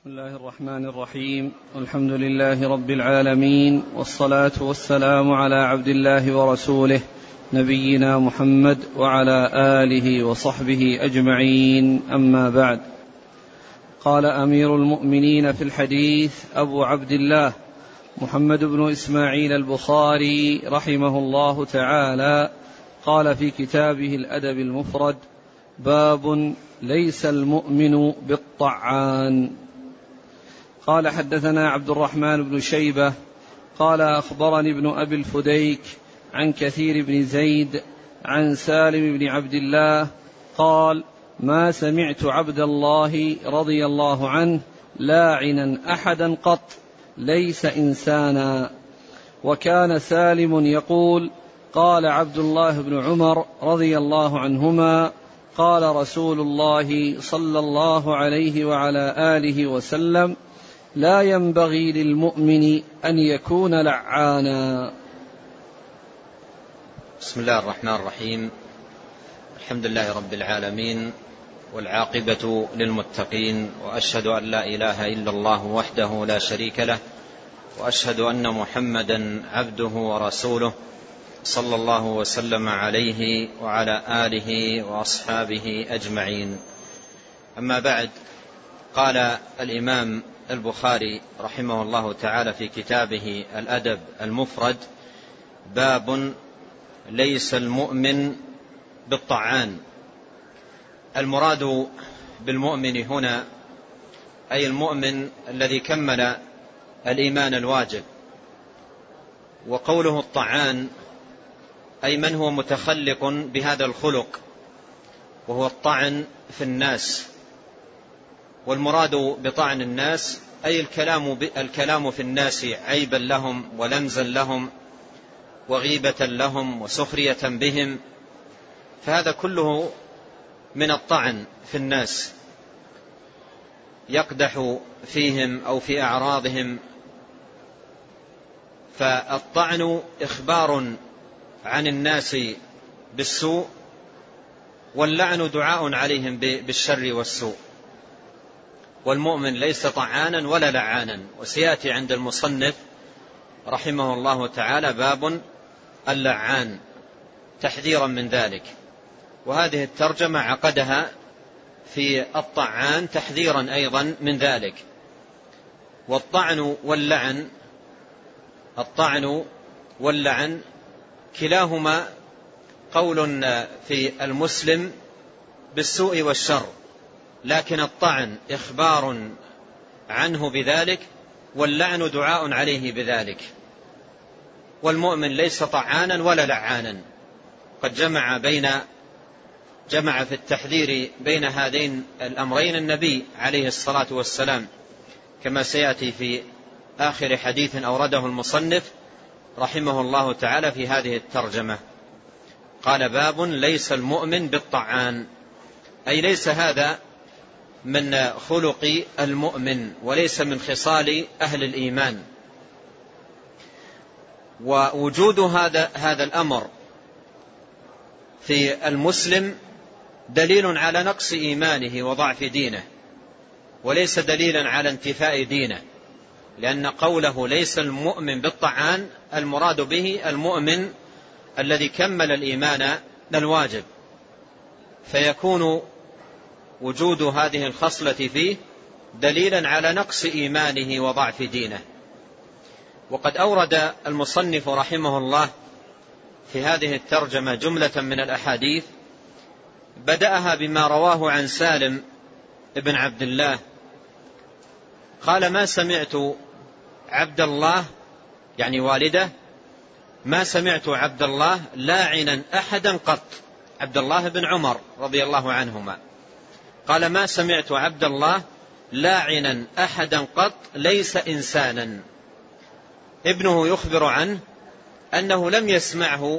بسم الله الرحمن الرحيم. الحمد لله رب العالمين، والصلاة والسلام على عبد الله ورسوله نبينا محمد وعلى آله وصحبه أجمعين، أما بعد. قال أمير المؤمنين في الحديث أبو عبد الله محمد بن إسماعيل البخاري رحمه الله تعالى، قال في كتابه الأدب المفرد: باب ليس المؤمن بالطعان. قال حدثنا عبد الرحمن بن شيبة قال أخبرني ابن أبي الفديك عن كثير بن زيد عن سالم بن عبد الله قال: ما سمعت عبد الله رضي الله عنه لاعنا أحدا قط، ليس إنسانا. وكان سالم يقول: قال عبد الله بن عمر رضي الله عنهما: قال رسول الله صلى الله عليه وعلى آله وسلم: لا ينبغي للمؤمن أن يكون لعانا. بسم الله الرحمن الرحيم. الحمد لله رب العالمين، والعاقبة للمتقين، وأشهد أن لا إله إلا الله وحده لا شريك له، وأشهد أن محمدا عبده ورسوله، صلى الله وسلم عليه وعلى آله وأصحابه أجمعين. أما بعد، قال الإمام البخاري رحمه الله تعالى في كتابه الأدب المفرد: باب ليس المؤمن بالطعان. المراد بالمؤمن هنا أي المؤمن الذي كمل الإيمان الواجب، وقوله الطعان أي من هو متخلق بهذا الخلق، وهو الطعن في الناس. والمراد بطعن الناس أي الكلام في الناس عيبا لهم ولمزا لهم وغيبة لهم وسخرية بهم، فهذا كله من الطعن في الناس، يقدح فيهم أو في أعراضهم. فالطعن إخبار عن الناس بالسوء، واللعن دعاء عليهم بالشر والسوء. والمؤمن ليس طعانا ولا لعانا. وسيأتي عند المصنف رحمه الله تعالى باب اللعان تحذيرا من ذلك، وهذه الترجمة عقدها في الطعان تحذيرا أيضا من ذلك. والطعن واللعن كلاهما قول في المسلم بالسوء والشر، لكن الطعن إخبار عنه بذلك، واللعن دعاء عليه بذلك. والمؤمن ليس طعانا ولا لعانا، قد جمع في التحذير بين هذين الأمرين النبي عليه الصلاة والسلام، كما سيأتي في آخر حديث أورده المصنف رحمه الله تعالى في هذه الترجمة. قال: باب ليس المؤمن بالطعان، أي ليس هذا من خلق المؤمن، وليس من خصال أهل الإيمان. ووجود هذا الأمر في المسلم دليل على نقص إيمانه وضعف دينه، وليس دليلا على انتفاء دينه، لأن قوله ليس المؤمن بالطعان المراد به المؤمن الذي كمل الإيمان الواجب، فيكون وجود هذه الخصلة فيه دليلا على نقص إيمانه وضعف دينه. وقد أورد المصنف رحمه الله في هذه الترجمة جملة من الأحاديث، بدأها بما رواه عن سالم ابن عبد الله قال: ما سمعت عبد الله، يعني والده، ما سمعت عبد الله لاعنا أحدا قط. عبد الله بن عمر رضي الله عنهما قال: ما سمعت عبد الله لاعنا أحدا قط، ليس إنسانا. ابنه يخبر عنه أنه لم يسمعه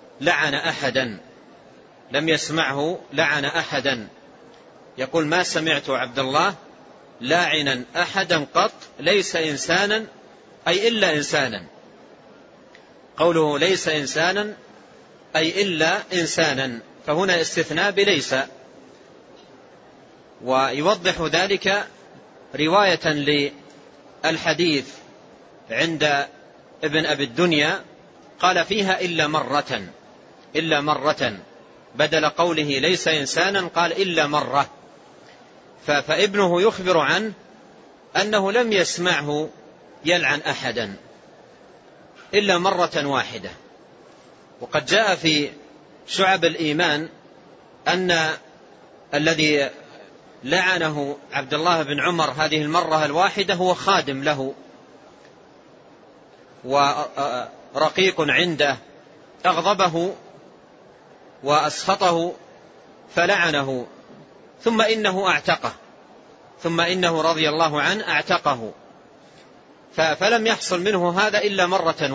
لعن أحدا، يقول: ما سمعت عبد الله لاعنا أحدا قط، ليس إنسانا أي إلا إنسانا. قوله ليس إنسانا أي إلا إنسانا، فهنا استثناء بليس. ويوضح ذلك رواية للحديث عند ابن أبي الدنيا قال فيها إلا مرة بدل قوله ليس إنسانا قال إلا مرة. فابنه يخبر عنه أنه لم يسمعه يلعن أحدا إلا مرة واحدة. وقد جاء في شعب الإيمان أن الذي لعنه عبد الله بن عمر هذه المرة الواحدة هو خادم له ورقيق عنده أغضبه وأسخطه فلعنه، ثم إنه رضي الله عنه أعتقه، فلم يحصل منه هذا إلا مرة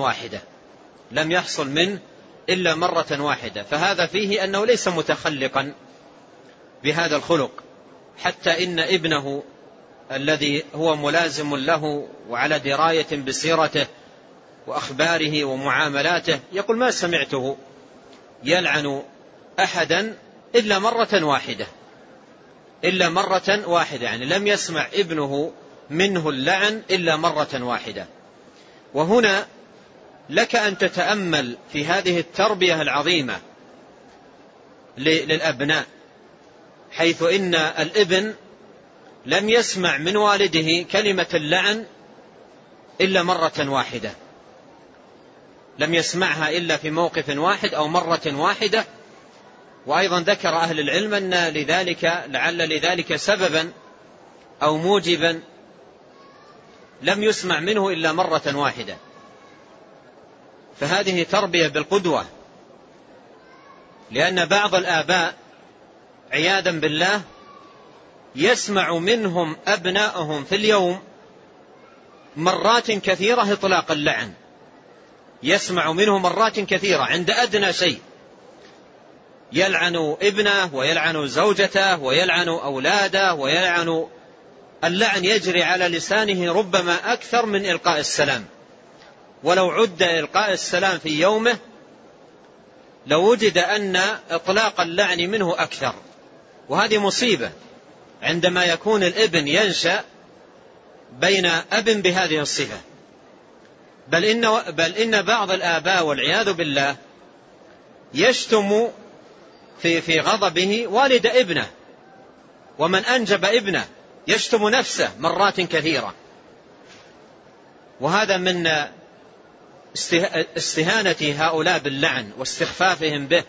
واحدة. فهذا فيه أنه ليس متخلقا بهذا الخلق، حتى إن ابنه الذي هو ملازم له وعلى دراية بسيرته وأخباره ومعاملاته يقول ما سمعته يلعن أحدا إلا مرة واحدة، يعني لم يسمع ابنه منه اللعن إلا مرة واحدة. وهنا لك أن تتأمل في هذه التربية العظيمة للأبناء، حيث إن الابن لم يسمع من والده كلمة اللعن إلا مرة واحدة، لم يسمعها إلا في موقف واحد أو مرة واحدة. وأيضا ذكر أهل العلم أن لعل لذلك سببا أو موجبا لم يسمع منه إلا مرة واحدة. فهذه تربية بالقدوة، لأن بعض الآباء عياذا بالله يسمع منهم أبنائهم في اليوم مرات كثيرة إطلاق اللعن، يسمع منه مرات كثيرة عند أدنى شيء يلعن ابنه ويلعن زوجته ويلعن أولاده ويلعن. اللعن يجري على لسانه ربما أكثر من إلقاء السلام، ولو عد إلقاء السلام في يومه لوجد أن إطلاق اللعن منه أكثر. وهذه مصيبة عندما يكون الابن ينشأ بين أب بهذه الصفة. بل إن بعض الآباء والعياذ بالله يشتم في غضبه والد ابنه ومن أنجب ابنه، يشتم نفسه مرات كثيرة، وهذا من استهانة هؤلاء باللعن واستخفافهم به.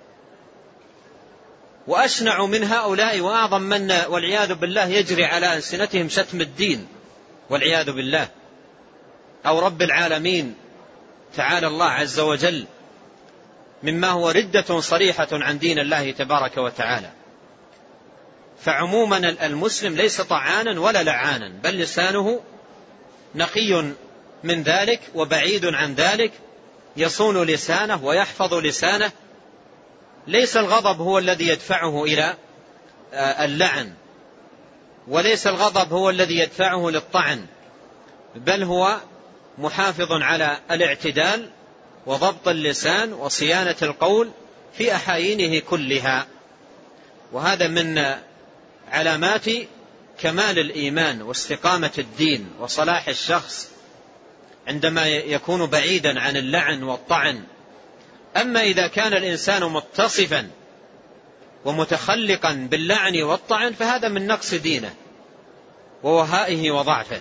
وأشنع من هؤلاء وأعظم من والعياذ بالله يجري على ألسنتهم شتم الدين والعياذ بالله أو رب العالمين تعالى الله عز وجل، مما هو ردة صريحة عن دين الله تبارك وتعالى. فعموما المسلم ليس طعانا ولا لعانا، بل لسانه نقي من ذلك وبعيد عن ذلك، يصون لسانه ويحفظ لسانه. ليس الغضب هو الذي يدفعه إلى اللعن، وليس الغضب هو الذي يدفعه للطعن، بل هو محافظ على الاعتدال وضبط اللسان وصيانة القول في أحايينه كلها. وهذا من علامات كمال الإيمان واستقامة الدين وصلاح الشخص عندما يكون بعيدا عن اللعن والطعن. أما إذا كان الإنسان متصفا ومتخلقا باللعن والطعن فهذا من نقص دينه ووهائه وضعفه.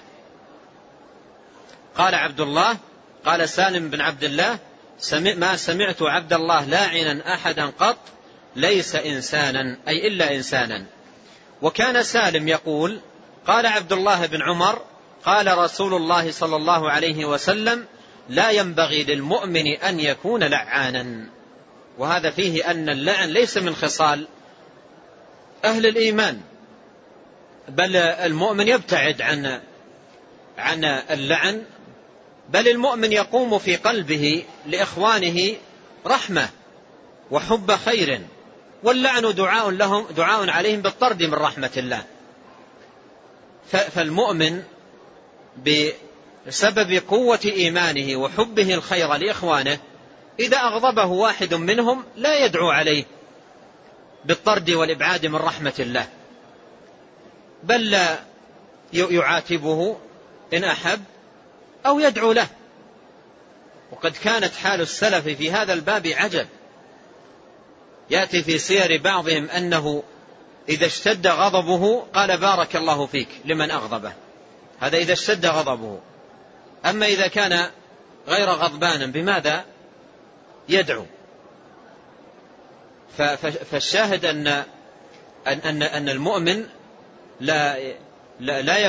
قال عبد الله، قال سالم بن عبد الله: ما سمعت عبد الله لاعنا أحدا قط ليس إنسانا، أي إلا إنسانا. وكان سالم يقول: قال عبد الله بن عمر: قال رسول الله صلى الله عليه وسلم: لا ينبغي للمؤمن أن يكون لعانا. وهذا فيه أن اللعن ليس من خصال أهل الإيمان، بل المؤمن يبتعد عن اللعن، بل المؤمن يقوم في قلبه لإخوانه رحمة وحب خير، واللعن دعاء عليهم بالطرد من رحمة الله. فالمؤمن بسبب قوة إيمانه وحبه الخير لإخوانه إذا أغضبه واحد منهم لا يدعو عليه بالطرد والإبعاد من رحمة الله، بل يعاتبه إن أحب أو يدعو له. وقد كانت حال السلف في هذا الباب عجب. يأتي في سير بعضهم أنه إذا اشتد غضبه قال بارك الله فيك لمن أغضبه، هذا إذا اشتد غضبه. أما إذا كان غير غضبان بماذا يدعو؟ فالشاهد أن المؤمن لا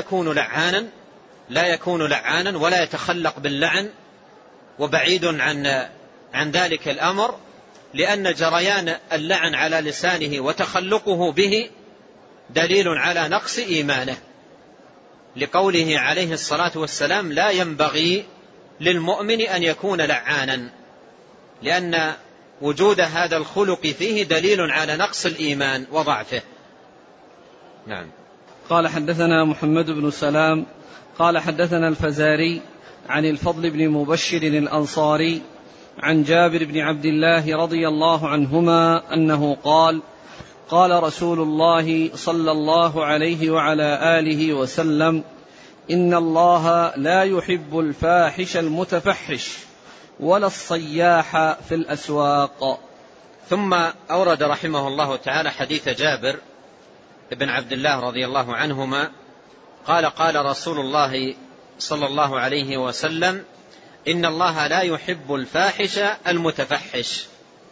يكون لعانا ولا يتخلق باللعن، وبعيد عن ذلك الأمر، لأن جريان اللعن على لسانه وتخلقه به دليل على نقص إيمانه، لقوله عليه الصلاة والسلام لا ينبغي للمؤمن أن يكون لعانا، لأن وجود هذا الخلق فيه دليل على نقص الإيمان وضعفه. نعم. قال حدثنا محمد بن سلام قال حدثنا الفزاري عن الفضل بن مبشر الأنصاري عن جابر بن عبد الله رضي الله عنهما أنه قال قال رسول الله صلى الله عليه وعلى آله وسلم إن الله لا يحب الفاحش المتفحش ولا الصياح في الأسواق. ثم أورد رحمه الله تعالى حديث جابر بن عبد الله رضي الله عنهما قال قال رسول الله صلى الله عليه وسلم إن الله لا يحب الفاحش المتفحش.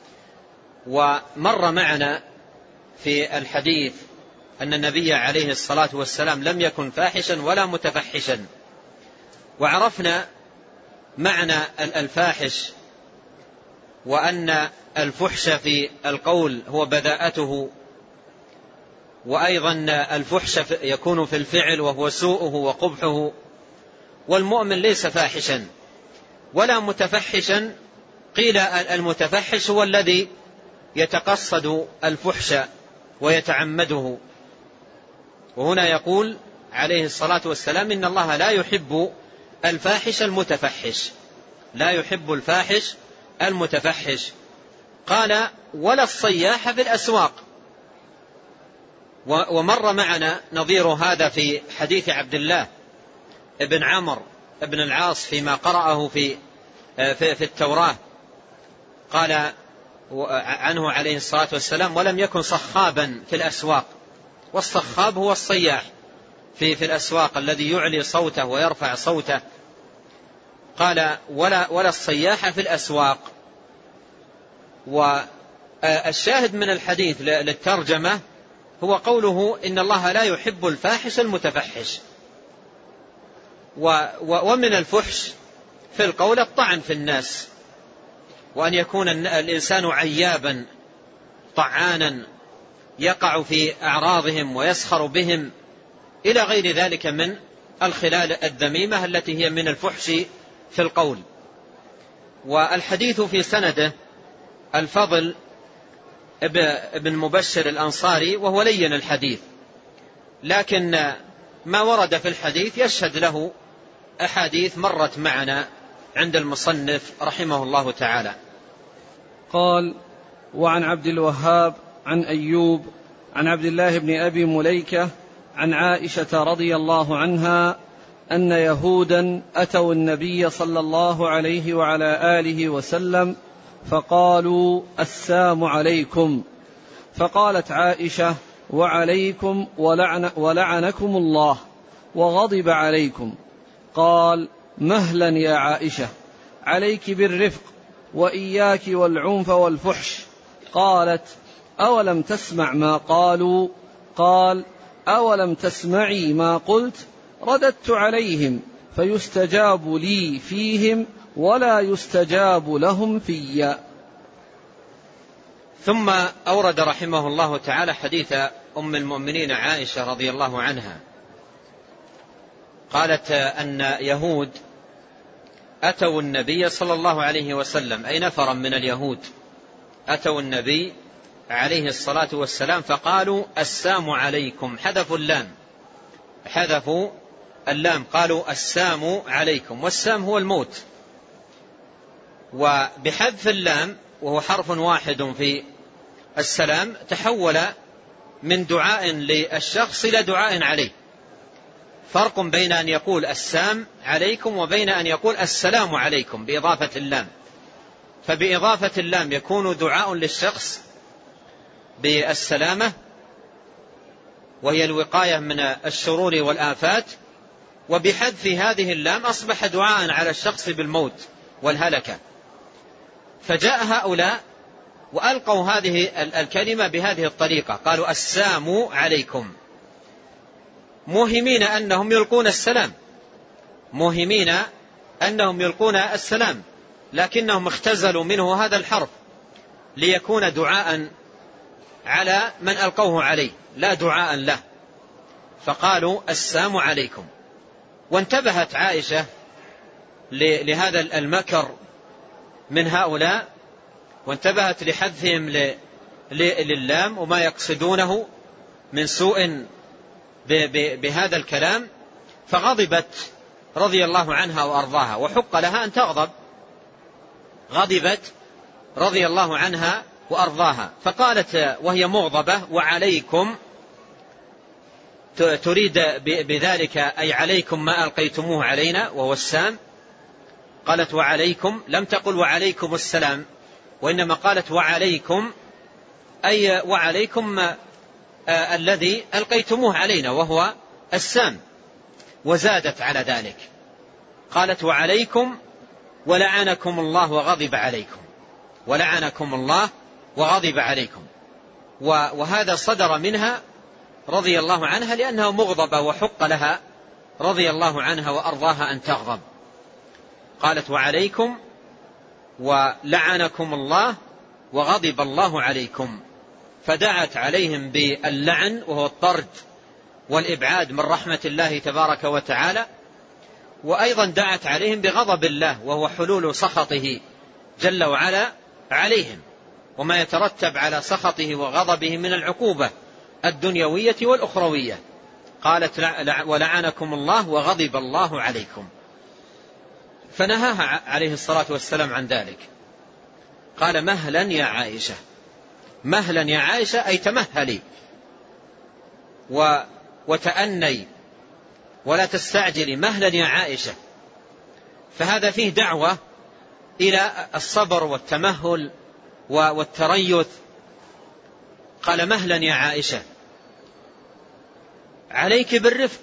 ومر معنا في الحديث أن النبي عليه الصلاة والسلام لم يكن فاحشا ولا متفحشا، وعرفنا معنى الفاحش، وأن الفحش في القول هو بذاءته، وأيضا الفحش يكون في الفعل وهو سوءه وقبحه. والمؤمن ليس فاحشا ولا متفحشا، قيل المتفحش هو الذي يتقصد الفحش ويتعمده. وهنا يقول عليه الصلاة والسلام إن الله لا يحب الفاحش المتفحش، لا يحب الفاحش المتفحش. قال ولا الصياح في الأسواق. ومر معنا نظير هذا في حديث عبد الله ابن عمرو ابن العاص فيما قرأه في التوراة، قال عنه عليه الصلاة والسلام ولم يكن صخابا في الأسواق. والصخاب هو الصياح في الأسواق الذي يعلي صوته ويرفع صوته. قال ولا الصياح في الأسواق. والشاهد من الحديث للترجمة هو قوله إن الله لا يحب الفاحش المتفحش. ومن الفحش في القول الطعن في الناس، وأن يكون الإنسان عيابا طعانا يقع في أعراضهم ويسخر بهم إلى غير ذلك من الخلال الذميمة التي هي من الفحش في القول. والحديث في سنده الفضل ابن مبشر الأنصاري وهو لين الحديث، لكن ما ورد في الحديث يشهد له أحاديث مرت معنا عند المصنف رحمه الله تعالى. قال وعن عبد الوهاب عن أيوب عن عبد الله بن أبي مليكة عن عائشة رضي الله عنها أن يهودا أتوا النبي صلى الله عليه وعلى آله وسلم فقالوا السام عليكم، فقالت عائشة وعليكم ولعنكم الله وغضب عليكم. قال مهلا يا عائشة، عليك بالرفق وإياك والعنف والفحش. قالت أولم تسمع ما قالوا؟ قال أولم تسمعي ما قلت؟ رددت عليهم فيستجاب لي فيهم ولا يستجاب لهم في. ثم أورد رحمه الله تعالى حديث أم المؤمنين عائشة رضي الله عنها، قالت أن يهود أتوا النبي صلى الله عليه وسلم، أي نفرا من اليهود أتوا النبي عليه الصلاة والسلام فقالوا السام عليكم، حذفوا اللام قالوا السام عليكم، والسام هو الموت. وبحذف اللام وهو حرف واحد في السلام تحول من دعاء للشخص إلى دعاء عليه، فرق بين أن يقول السلام عليكم وبين أن يقول السلام عليكم بإضافة اللام. فبإضافة اللام يكون دعاء للشخص بالسلامة وهي الوقاية من الشرور والآفات، وبحذف هذه اللام أصبح دعاء على الشخص بالموت والهلكة. فجاء هؤلاء وألقوا هذه الكلمة بهذه الطريقة، قالوا السلام عليكم، موهمين أنهم يلقون السلام، موهمين أنهم يلقون السلام، لكنهم اختزلوا منه هذا الحرف ليكون دعاء على من ألقوه عليه لا دعاء له، فقالوا السلام عليكم. وانتبهت عائشة لهذا المكر من هؤلاء، وانتبهت لحذفهم للام وما يقصدونه من سوء بهذا الكلام، فغضبت رضي الله عنها وأرضاها، وحق لها أن تغضب، غضبت رضي الله عنها وأرضاها، فقالت وهي مغضبة وعليكم، تريد بذلك أي عليكم ما ألقيتموه علينا وهو السام. قالت وعليكم، لم تقل وعليكم السلام، وإنما قالت وعليكم أي وعليكم الذي ألقيتموه علينا وهو السام. وزادت على ذلك قالت وعليكم ولعنكم الله وغضب عليكم، ولعنكم الله وغضب عليكم. وهذا صدر منها رضي الله عنها لأنها مغضبة، وحق لها رضي الله عنها وأرضاها أن تغضب. قالت وعليكم ولعنكم الله وغضب الله عليكم، فدعت عليهم باللعن وهو الطرد والإبعاد من رحمة الله تبارك وتعالى، وأيضا دعت عليهم بغضب الله وهو حلول سخطه جل وعلا عليهم، وما يترتب على سخطه وغضبه من العقوبة الدنيوية والأخروية. قالت ولعنكم الله وغضب الله عليكم، فنهاها عليه الصلاة والسلام عن ذلك. قال مهلا يا عائشة، مهلا يا عائشة أي تمهلي وتأني ولا تستعجلي، مهلا يا عائشة. فهذا فيه دعوة إلى الصبر والتمهل والتريث. قال مهلا يا عائشة، عليك بالرفق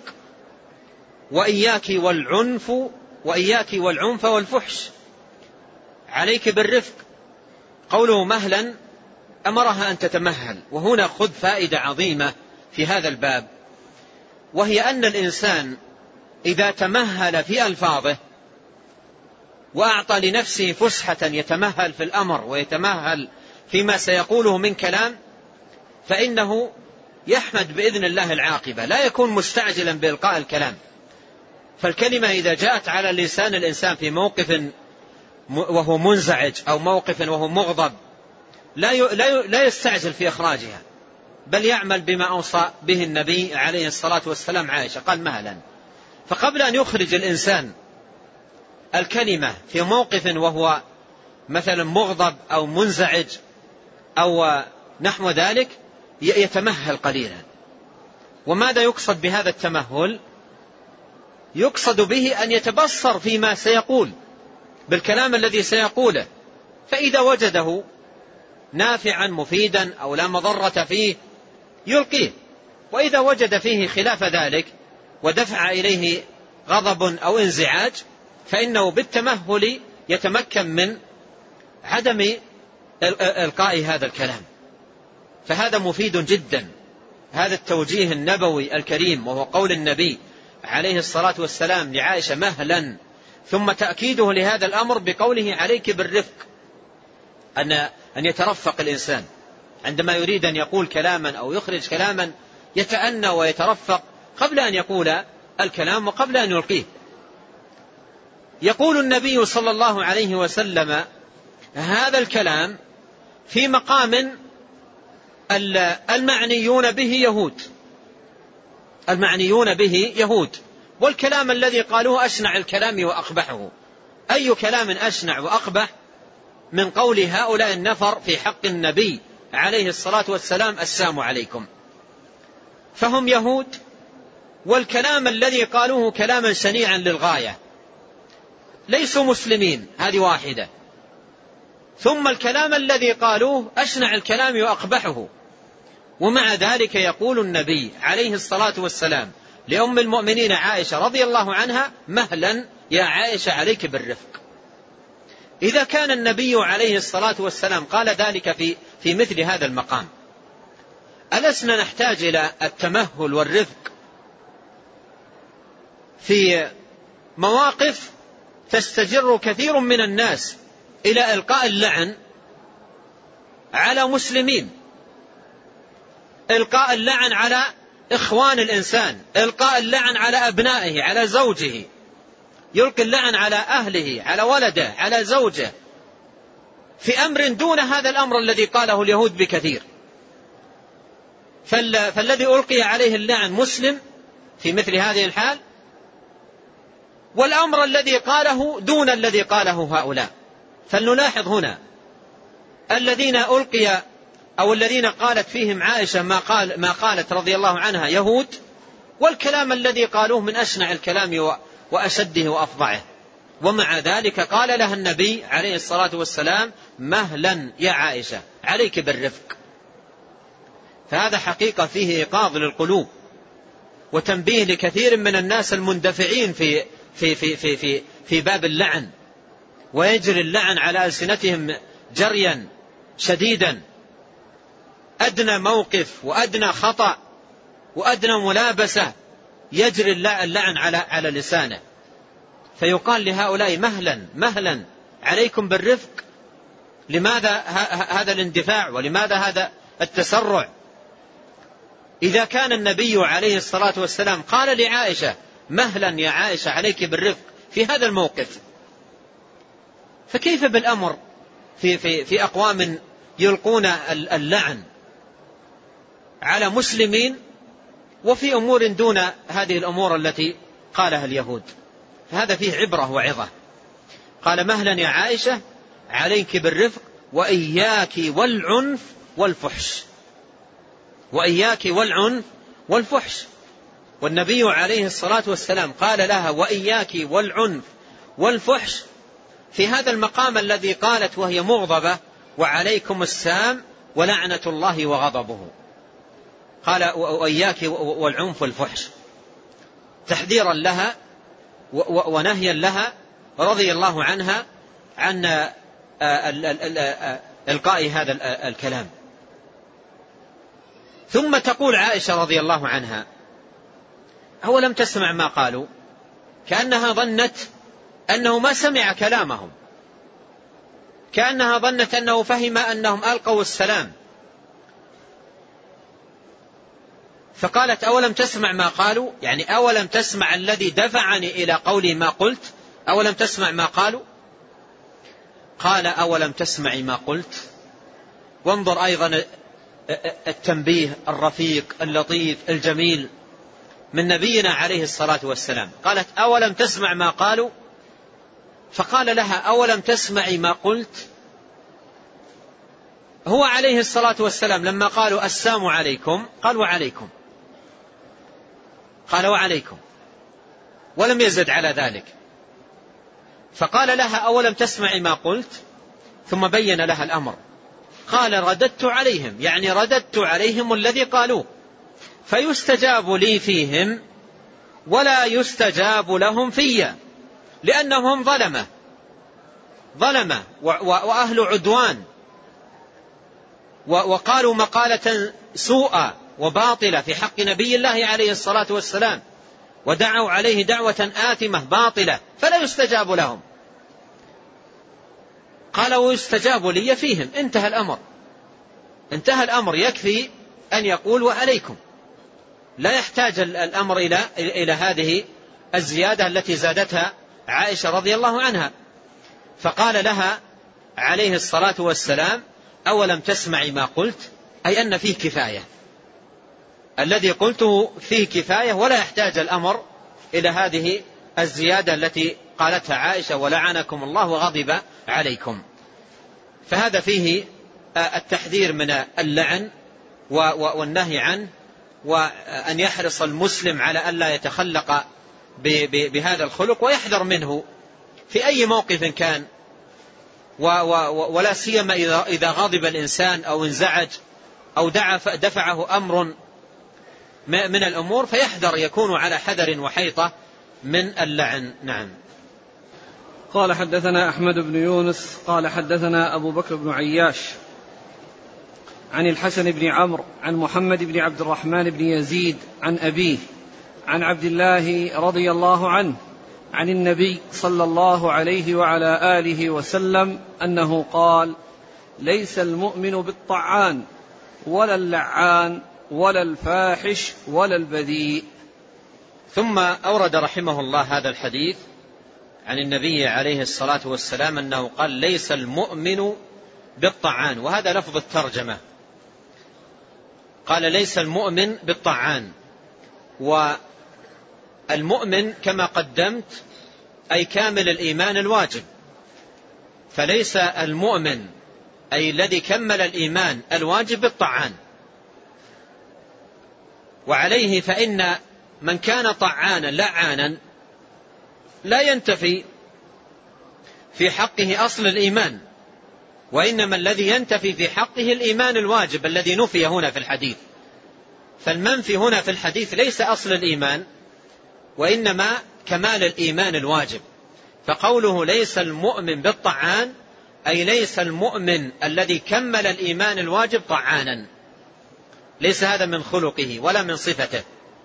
وإياك والعنف والفحش. عليك بالرفق، قوله مهلا أمرها أن تتمهل. وهنا خذ فائدة عظيمة في هذا الباب، وهي أن الإنسان إذا تمهل في ألفاظه وأعطى لنفسه فسحة يتمهل في الأمر ويتمهل فيما سيقوله من كلام، فإنه يحمد بإذن الله العاقبة، لا يكون مستعجلا بإلقاء الكلام. فالكلمة إذا جاءت على لسان الإنسان في موقف وهو منزعج أو موقف وهو مغضب لا يستعجل في إخراجها، بل يعمل بما أوصى به النبي عليه الصلاة والسلام عائشة، قال مهلا. فقبل أن يخرج الإنسان الكلمة في موقف وهو مثلا مغضب أو منزعج أو نحو ذلك يتمهل قليلا. وماذا يقصد بهذا التمهل؟ يقصد به أن يتبصر فيما سيقول بالكلام الذي سيقوله، فإذا وجده نافعا مفيدا أو لا مضرة فيه يلقيه، وإذا وجد فيه خلاف ذلك ودفع إليه غضب أو انزعاج فإنه بالتمهل يتمكن من عدم إلقاء هذا الكلام. فهذا مفيد جدا، هذا التوجيه النبوي الكريم، وهو قول النبي عليه الصلاة والسلام لعائشة مهلا، ثم تأكيده لهذا الأمر بقوله عليك بالرفق، أن يترفق الإنسان عندما يريد أن يقول كلاما أو يخرج كلاما، يتأنى ويترفق قبل أن يقول الكلام وقبل أن يلقيه. يقول النبي صلى الله عليه وسلم هذا الكلام في مقام المعنيون به يهود، المعنيون به يهود، والكلام الذي قالوه أشنع الكلام وأقبحه. أي كلام أشنع وأقبح من قول هؤلاء النفر في حق النبي عليه الصلاة والسلام السلام عليكم؟ فهم يهود والكلام الذي قالوه كلاما شنيعا للغاية، ليسوا مسلمين، هذه واحدة. ثم الكلام الذي قالوه أشنع الكلام وأقبحه، ومع ذلك يقول النبي عليه الصلاة والسلام لأم المؤمنين عائشة رضي الله عنها: مهلا يا عائشة عليك بالرفق. إذا كان النبي عليه الصلاة والسلام قال ذلك في مثل هذا المقام، ألسنا نحتاج إلى التمهل والرفق في مواقف تستجر كثير من الناس إلى إلقاء اللعن على مسلمين، إلقاء اللعن على إخوان الإنسان، إلقاء اللعن على أبنائه، على زوجه، يلقي اللعن على أهله، على ولده، على زوجه، في أمر دون هذا الأمر الذي قاله اليهود بكثير. فالذي ألقي عليه اللعن مسلم في مثل هذه الحال، والأمر الذي قاله دون الذي قاله هؤلاء. فلنلاحظ هنا الذين ألقي أو الذين قالت فيهم عائشة ما قالت رضي الله عنها يهود، والكلام الذي قالوه من أشنع الكلام وأشده وأفظعه، ومع ذلك قال لها النبي عليه الصلاة والسلام: مهلا يا عائشة عليك بالرفق. فهذا حقيقة فيه إيقاظ للقلوب وتنبيه لكثير من الناس المندفعين في باب اللعن، ويجري اللعن على ألسنتهم جريا شديدا. أدنى موقف وأدنى خطأ وأدنى ملابسة يجري اللعن على لسانه، فيقال لهؤلاء: مهلا مهلا عليكم بالرفق. لماذا هذا الاندفاع ولماذا هذا التسرع؟ إذا كان النبي عليه الصلاة والسلام قال لعائشة: مهلا يا عائشة عليك بالرفق في هذا الموقف، فكيف بالأمر في أقوام يلقون اللعن على مسلمين وفي أمور دون هذه الأمور التي قالها اليهود؟ هذا فيه عبرة وعظة. قال: مهلا يا عائشة عليك بالرفق وإياك والعنف والفحش. وإياك والعنف والفحش. والنبي عليه الصلاة والسلام قال لها: وإياك والعنف والفحش في هذا المقام الذي قالت وهي مغضبة: وعليكم السام ولعنة الله وغضبه. قال: وإياك والعنف والفحش، تحذيرا لها ونهيا لها رضي الله عنها عن إلقاء هذا الكلام. ثم تقول عائشة رضي الله عنها: أولم تسمع ما قالوا؟ كأنها ظنت أنه ما سمع كلامهم، كأنها ظنت أنه فهم أنهم ألقوا السلام، فقالت: أولم تسمع ما قالوا؟ يعني أولم تسمع الذي دفعني إلى قولي ما قلت؟ أولم تسمع ما قالوا؟ قال: أولم تسمع ما قلت؟ وانظر أيضا التنبيه الرفيق اللطيف الجميل من نبينا عليه الصلاة والسلام. قالت: أولم تسمع ما قالوا؟ فقال لها: أولم تسمعي ما قلت؟ هو عليه الصلاة والسلام لما قالوا السلام عليكم قال: وعليكم. قال: وعليكم، ولم يزد على ذلك. فقال لها: أولم تسمعي ما قلت؟ ثم بين لها الأمر. قال: رددت عليهم، يعني رددت عليهم الذي قالوه، فيستجاب لي فيهم ولا يستجاب لهم فيا، لأنهم ظلمة وأهل عدوان، وقالوا مقالة سوءة وباطلة في حق نبي الله عليه الصلاة والسلام، ودعوا عليه دعوة آثمة باطلة، فلا يستجاب لهم. قال: ويستجاب لي فيهم. انتهى الأمر، يكفي أن يقول: وعليكم، لا يحتاج الأمر إلى هذه الزيادة التي زادتها عائشة رضي الله عنها. فقال لها عليه الصلاة والسلام: أولم تسمعي ما قلت؟ أي أن فيه كفاية، الذي قلته فيه كفاية، ولا يحتاج الأمر إلى هذه الزيادة التي قالتها عائشة: ولعنكم الله وغضب عليكم. فهذا فيه التحذير من اللعن والنهي عنه، وأن يحرص المسلم على ألا يتخلق بهذا الخلق ويحذر منه في أي موقف كان، ولا سيما إذا غضب الإنسان أو انزعج أو دفعه أمر من الأمور، فيحذر، يكون على حذر وحيطة من اللعن. نعم. قال حدثنا أحمد بن يونس قال حدثنا أبو بكر بن عياش عن الحسن بن عمرو عن محمد بن عبد الرحمن بن يزيد عن أبيه عن عبد الله رضي الله عنه عن النبي صلى الله عليه وعلى آله وسلم أنه قال: ليس المؤمن بالطعان ولا اللعان ولا الفاحش ولا البذيء. ثم أورد رحمه الله هذا الحديث عن النبي عليه الصلاة والسلام أنه قال: ليس المؤمن بالطعان، وهذا لفظ الترجمة. قال: ليس المؤمن بالطعان، والمؤمن كما قدمت أي كامل الإيمان الواجب، فليس المؤمن أي الذي كمل الإيمان الواجب بالطعان. وعليه فإن من كان طعانا لعانا لا ينتفي في حقه أصل الإيمان، وإنما الذي ينتفي في حقه الإيمان الواجب الذي نفي هنا في الحديث. فالمنفي هنا في الحديث ليس أصل الإيمان، وإنما كمال الإيمان الواجب. فقوله ليس المؤمن بالطعان أي ليس المؤمن الذي كمل الإيمان الواجب طعانا، ليس هذا من خلقه ولا من صفته.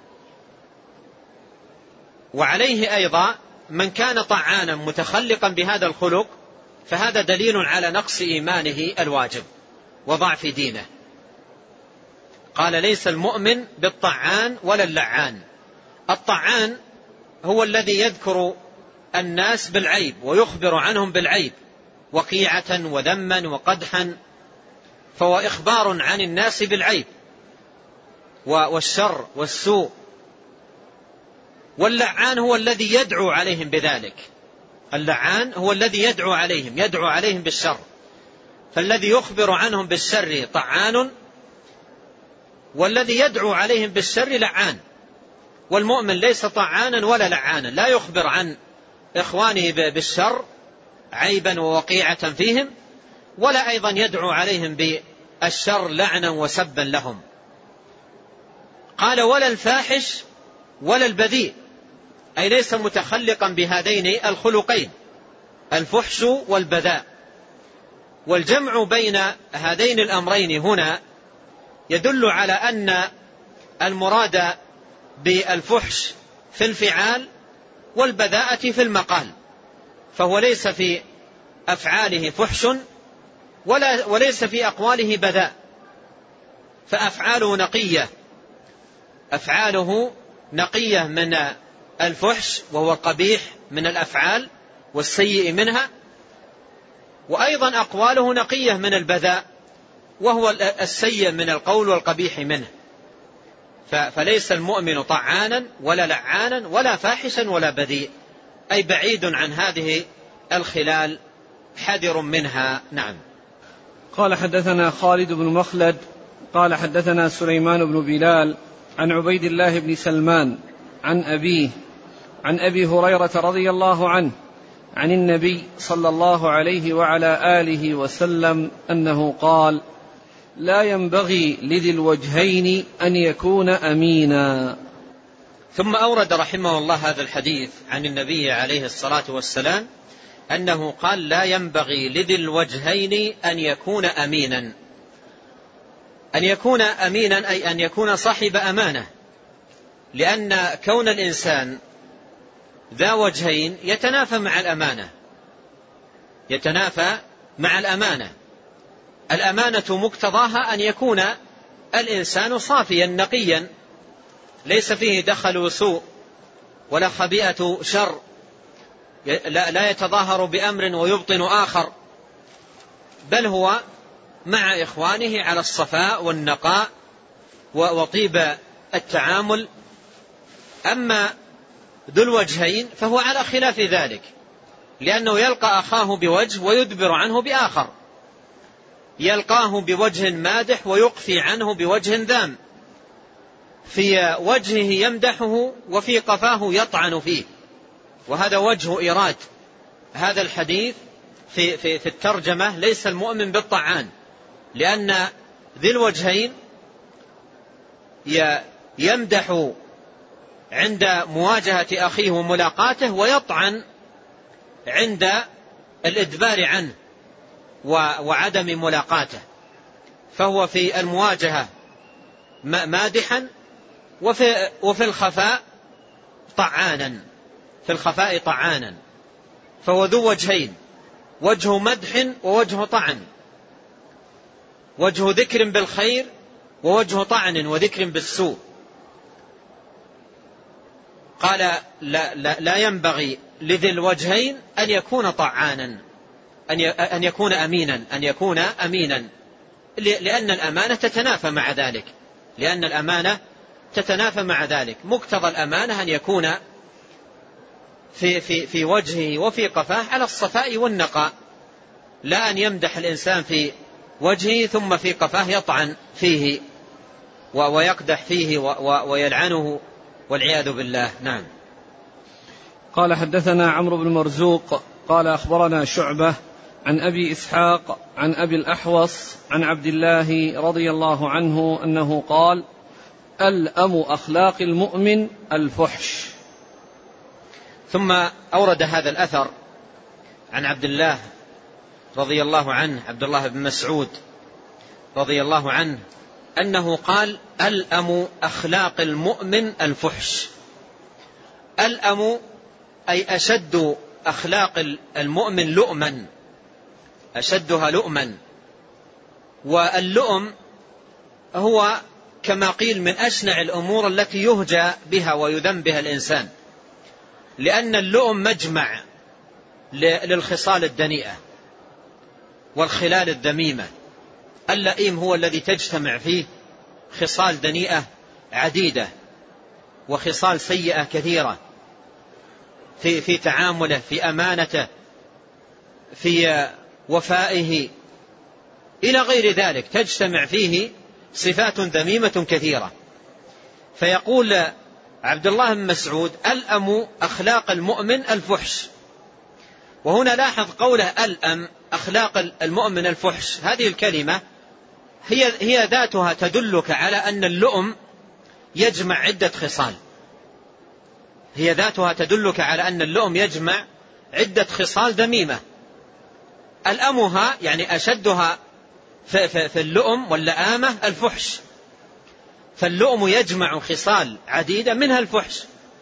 وعليه أيضا من كان طعانا متخلقا بهذا الخلق فهذا دليل على نقص إيمانه الواجب وضعف دينه. قال: ليس المؤمن بالطعان ولا اللعان. الطعان هو الذي يذكر الناس بالعيب ويخبر عنهم بالعيب وقيعة وذما وقدحا، فهو إخبار عن الناس بالعيب والشر والسوء. واللعان هو الذي يدعو عليهم بذلك، اللعان هو الذي يدعو عليهم بالشر. فالذي يخبر عنهم بالشر طعان، والذي يدعو عليهم بالشر لعان. والمؤمن ليس طعانا ولا لعانا، لا يخبر عن إخوانه بالشر عيبا ووقيعة فيهم، ولا أيضا يدعو عليهم بالشر لعنا وسبا لهم. قال: ولا الفاحش ولا البذيء، أي ليس متخلقا بهذين الخلقين، الفحش والبذاء. والجمع بين هذين الأمرين هنا يدل على أن المراد بالفحش في الفعال والبذاءة في المقال، فهو ليس في أفعاله فحش وليس في أقواله بذاء، فأفعاله نقية من الفحش وهو القبيح من الأفعال والسيء منها، وأيضا أقواله نقية من البذاء وهو السيء من القول والقبيح منه. فليس المؤمن طعانا ولا لعانا ولا فاحشا ولا بذيء، أي بعيد عن هذه الخلال، حذر منها. نعم. قال حدثنا خالد بن مخلد قال حدثنا سليمان بن بلال عن عبيد الله بن سلمان عن أبيه عن أبي هريرة رضي الله عنه عن النبي صلى الله عليه وعلى آله وسلم أنه قال: لا ينبغي لذي الوجهين أن يكون أمينا. ثم أورد رحمه الله هذا الحديث عن النبي عليه الصلاة والسلام أنه قال: لا ينبغي لذي الوجهين أن يكون أمينا. أن يكون أمينا أي أن يكون صاحب أمانة، لأن كون الإنسان ذا وجهين يتنافى مع الأمانة. الأمانة مقتضاها أن يكون الإنسان صافيا نقيا، ليس فيه دخل سوء ولا خبيئة شر، لا يتظاهر بأمر ويبطن آخر، بل هو مع إخوانه على الصفاء والنقاء وطيب التعامل. أما ذو الوجهين فهو على خلاف ذلك، لأنه يلقى أخاه بوجه ويدبر عنه بآخر، يلقاه بوجه مادح ويقفي عنه بوجه ذام. في وجهه يمدحه وفي قفاه يطعن فيه. وهذا وجه إيراد هذا الحديث في الترجمة: ليس المؤمن بالطعان، لأن ذي الوجهين يمدح عند مواجهة أخيه وملاقاته، ويطعن عند الإدبار عنه وعدم ملاقاته، فهو في المواجهة مادحا وفي الخفاء طعانا، في الخفاء طعانا، فهو ذو وجهين: وجه مدح ووجه طعن، وجه ذكر بالخير ووجه طعن وذكر بالسوء. قال لا ينبغي لذي الوجهين أن يكون طعانا، أن يكون أمينا، لأن الأمانة تتنافى مع ذلك، مقتضى الأمانة أن يكون في وجهه وفي قفاه على الصفاء والنقاء، لا أن يمدح الإنسان في وجهه ثم في قفاه يطعن فيه ويقدح فيه ويلعنه والعياذ بالله. نعم. قال: حدثنا عمرو بن مرزوق قال: أخبرنا شعبة عن أبي إسحاق عن أبي الأحوص عن عبد الله رضي الله عنه أنه قال: ألأم أخلاق المؤمن الفحش. ثم أورد هذا الأثر عن عبد الله رضي الله عنه، عبد الله بن مسعود رضي الله عنه، أنه قال: ألأم أخلاق المؤمن الفحش. ألأم أي أشد أخلاق المؤمن لؤما، أشدها لؤما. واللؤم هو كما قيل من أشنع الأمور التي يهجى بها ويذم بها الإنسان، لأن اللؤم مجمع للخصال الدنيئة والخلال الذميمة. اللئيم هو الذي تجتمع فيه خصال دنيئة عديدة وخصال سيئة كثيرة في تعامله، في أمانته، في وفائه، إلى غير ذلك، تجتمع فيه صفات ذميمة كثيرة. فيقول عبد الله بن مسعود: ألأم أخلاق المؤمن الفحش. وهنا لاحظ قوله ألأم أخلاق المؤمن الفحش، هذه الكلمة هي ذاتها تدلك على أن اللؤم يجمع عدة خصال، هي ذاتها تدلك على أن اللؤم يجمع عدة خصال ذميمة. ألأمها يعني أشدها في اللؤم واللآمة الفحش، فاللؤم يجمع خصال عديدة منها الفحش.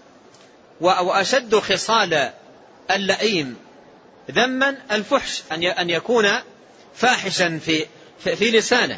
وأشد خصال اللئيم ذما الفحش، أن يكون فاحشا في لسانه،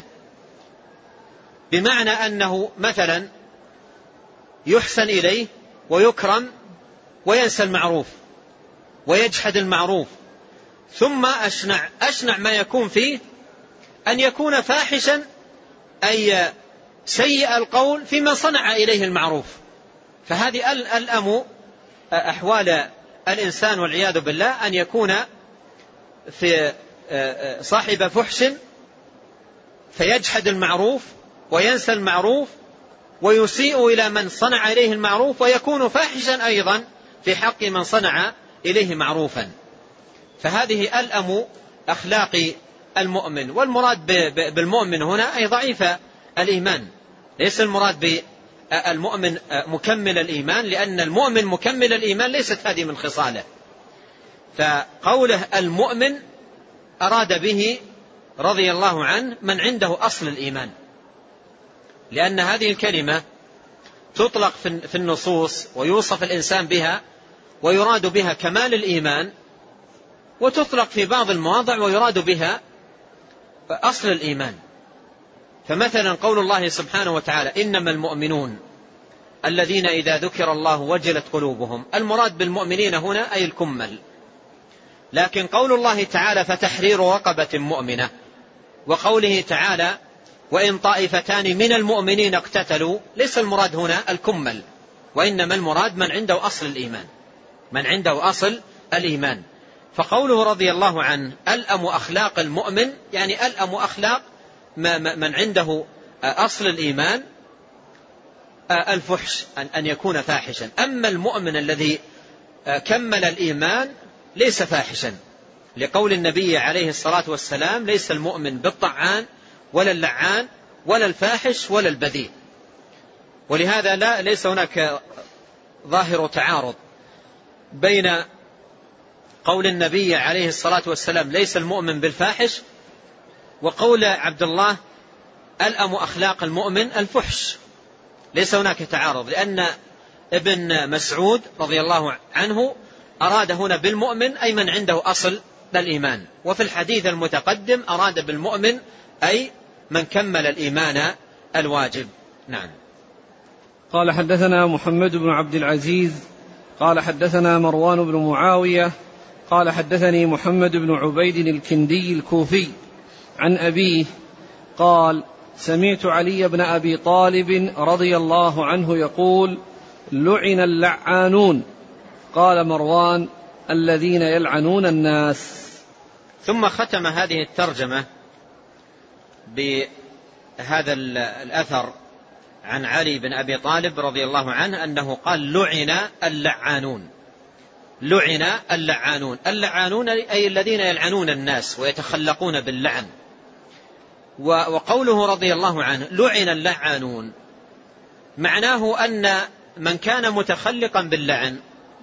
بمعنى أنه مثلا يحسن إليه ويكرم وينسى المعروف ويجحد المعروف. ثم أشنع ما يكون فيه أن يكون فاحشا، أي سيء القول في من صنع إليه المعروف. فهذه الأم أحوال الإنسان والعياذ بالله، أن يكون في صاحب فحش فيجحد المعروف وينسى المعروف ويسيء إلى من صنع إليه المعروف، ويكون فاحشا أيضا في حق من صنع إليه معروفا. فهذه الأم أخلاق المؤمن. والمراد بالمؤمن هنا أي ضعيف الإيمان، ليس المراد بالمؤمن مكمل الإيمان، لأن المؤمن مكمل الإيمان ليست هذه من خصاله. فقوله المؤمن أراد به رضي الله عنه من عنده أصل الإيمان، لأن هذه الكلمة تطلق في النصوص ويوصف الإنسان بها ويراد بها كمال الإيمان، وتطلق في بعض المواضع ويراد بها أصل الإيمان. فمثلا قول الله سبحانه وتعالى: إنما المؤمنون الذين إذا ذكر الله وجلت قلوبهم، المراد بالمؤمنين هنا أي الكمل. لكن قول الله تعالى: فتحرير رقبة مؤمنة، وقوله تعالى: وإن طائفتان من المؤمنين اقتتلوا، ليس المراد هنا الكمل، وإنما المراد من عنده أصل الإيمان، من عنده أصل الإيمان. فقوله رضي الله عنه ألأم أخلاق المؤمن، يعني ألأم أخلاق من عنده أصل الإيمان، الفحش أن يكون فاحشا. أما المؤمن الذي كمل الإيمان ليس فاحشا، لقول النبي عليه الصلاة والسلام: ليس المؤمن بالطعان ولا اللعان ولا الفاحش ولا البذيء. ولهذا ليس هناك ظاهر تعارض بين قول النبي عليه الصلاة والسلام: ليس المؤمن بالفاحش، وقول عبد الله: ألأم أخلاق المؤمن الفحش. ليس هناك تعارض، لأن ابن مسعود رضي الله عنه أراد هنا بالمؤمن أي من عنده أصل الإيمان، وفي الحديث المتقدم أراد بالمؤمن أي من كمل الإيمان الواجب. نعم. قال: حدثنا محمد بن عبد العزيز قال حدثنا مروان بن معاوية قال حدثني محمد بن عبيد الكندي الكوفي عن أبيه قال: سمعت علي بن أبي طالب رضي الله عنه يقول: لعن اللعانون. قال مروان: الذين يلعنون الناس. ثم ختم هذه الترجمة بهذا الأثر عن علي بن أبي طالب رضي الله عنه أنه قال: لعن اللعانون. لعن اللعانون. اللعانون أي الذين يلعنون الناس ويتخلقون باللعن. وقوله رضي الله عنه لعن اللعانون معناه أن من كان متخلقا باللعن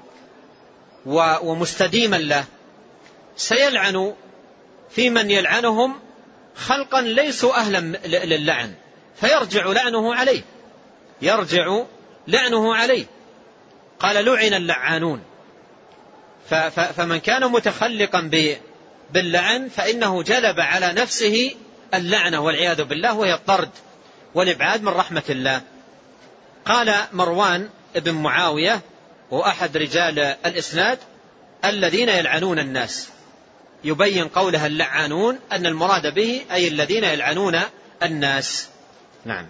ومستديما له سيلعن في من يلعنهم خلقا ليسوا أهلا للعن، فيرجع لعنه عليه، يرجع لعنه عليه. قال: لعن اللعانون. فمن كان متخلقا باللعن فإنه جلب على نفسه اللعنة والعياذ بالله، وهي الطرد والإبعاد من رحمة الله. قال مروان بن معاوية وهو أحد رجال الإسناد: الذين يلعنون الناس، يبين قولها اللعانون أن المراد به أي الذين يلعنون الناس. نعم.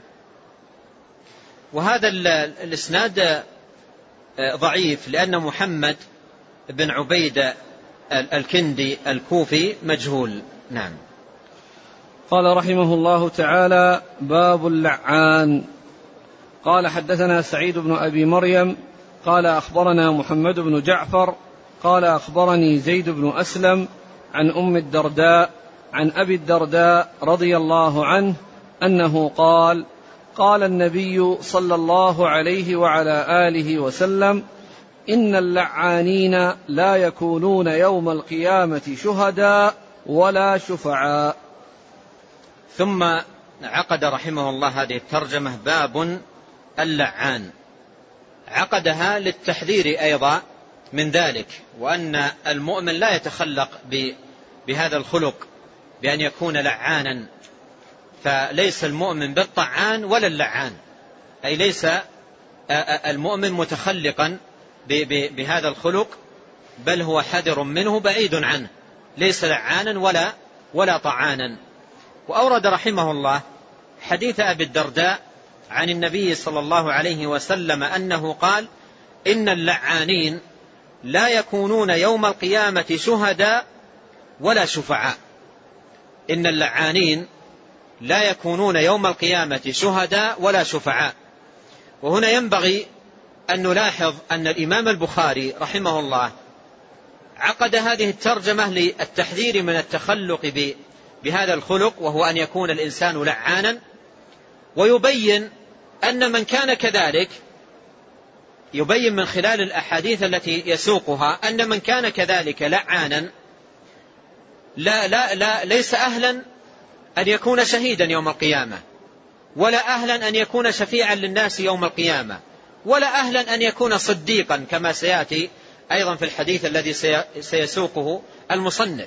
وهذا الإسناد ضعيف لأن محمد بن عبيد الكندي الكوفي مجهول. نعم. قال رحمه الله تعالى: باب اللعان. قال: حدثنا سعيد بن أبي مريم قال: أخبرنا محمد بن جعفر قال: أخبرني زيد بن أسلم عن أم الدرداء عن أبي الدرداء رضي الله عنه أنه قال: قال النبي صلى الله عليه وعلى آله وسلم: إن اللعانين لا يكونون يوم القيامة شهداء ولا شفعاء. ثم عقد رحمه الله هذه الترجمة: باب اللعان. عقدها للتحذير أيضا من ذلك، وأن المؤمن لا يتخلق بهذا الخلق بأن يكون لعانا، فليس المؤمن بالطعان ولا اللعان، أي ليس المؤمن متخلقا بهذا الخلق، بل هو حذر منه بعيد عنه، ليس لعانا ولا طعانا. وأورد رحمه الله حديث أبي الدرداء عن النبي صلى الله عليه وسلم أنه قال: إن اللعانين لا يكونون يوم القيامة شهداء ولا شفعاء. إن اللعانين لا يكونون يوم القيامة شهداء ولا شفعاء. وهنا ينبغي أن نلاحظ أن الإمام البخاري رحمه الله عقد هذه الترجمة للتحذير من التخلق بهذا الخلق، وهو أن يكون الإنسان لعانا، ويبين أن من كان كذلك، يبين من خلال الأحاديث التي يسوقها أن من كان كذلك لعانا ليس أهلا أن يكون شهيدا يوم القيامة، ولا أهلا أن يكون شفيعا للناس يوم القيامة، ولا أهلا أن يكون صديقا كما سيأتي أيضا في الحديث الذي سيسوقه المصنف.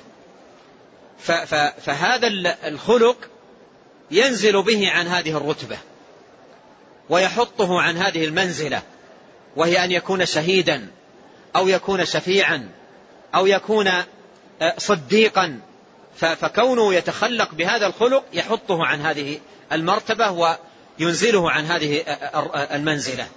فهذا الخلق ينزل به عن هذه الرتبة ويحطه عن هذه المنزلة، وهي أن يكون شهيدا أو يكون شفيعا أو يكون صديقا. فكونه يتخلق بهذا الخلق يحطه عن هذه المرتبة وينزله عن هذه المنزلة.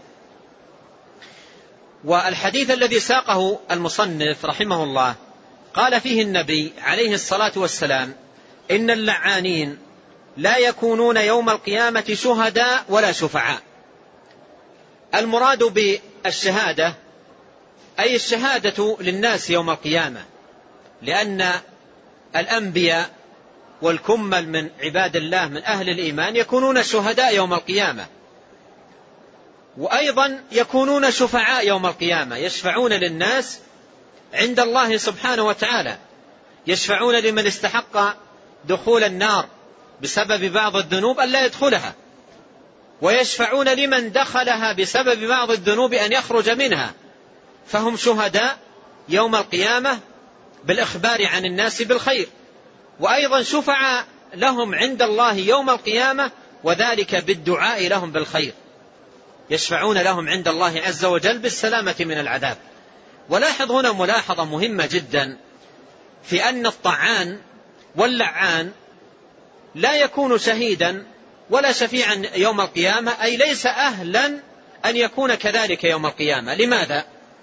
والحديث الذي ساقه المصنف رحمه الله قال فيه النبي عليه الصلاة والسلام: إن اللعانين لا يكونون يوم القيامة شهداء ولا شفعاء. المراد بالشهادة أي الشهادة للناس يوم القيامة، لأن الأنبياء والكمل من عباد الله من أهل الإيمان يكونون شهداء يوم القيامة، وأيضا يكونون شفعاء يوم القيامة، يشفعون للناس عند الله سبحانه وتعالى، يشفعون لمن استحق دخول النار بسبب بعض الذنوب أن لا يدخلها، ويشفعون لمن دخلها بسبب بعض الذنوب أن يخرج منها، فهم شهداء يوم القيامة بالإخبار عن الناس بالخير، وأيضا شفعاء لهم عند الله يوم القيامة، وذلك بالدعاء لهم بالخير، يشفعون لهم عند الله عز وجل بالسلامة من العذاب. ولاحظ هنا ملاحظة مهمة جدا في أن الطعان واللعان لا يكون شهيدا ولا شفيعا يوم القيامة، أي ليس أهلا أن يكون كذلك يوم القيامة. لماذا؟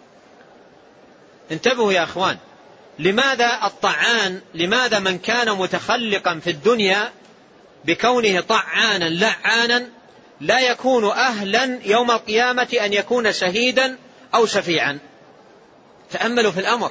انتبهوا يا أخوان، لماذا الطعان؟ لماذا من كان متخلقا في الدنيا بكونه طعانا لعانا لا يكون أهلا يوم القيامة أن يكون شهيدا أو شفيعا؟ تأملوا في الأمر،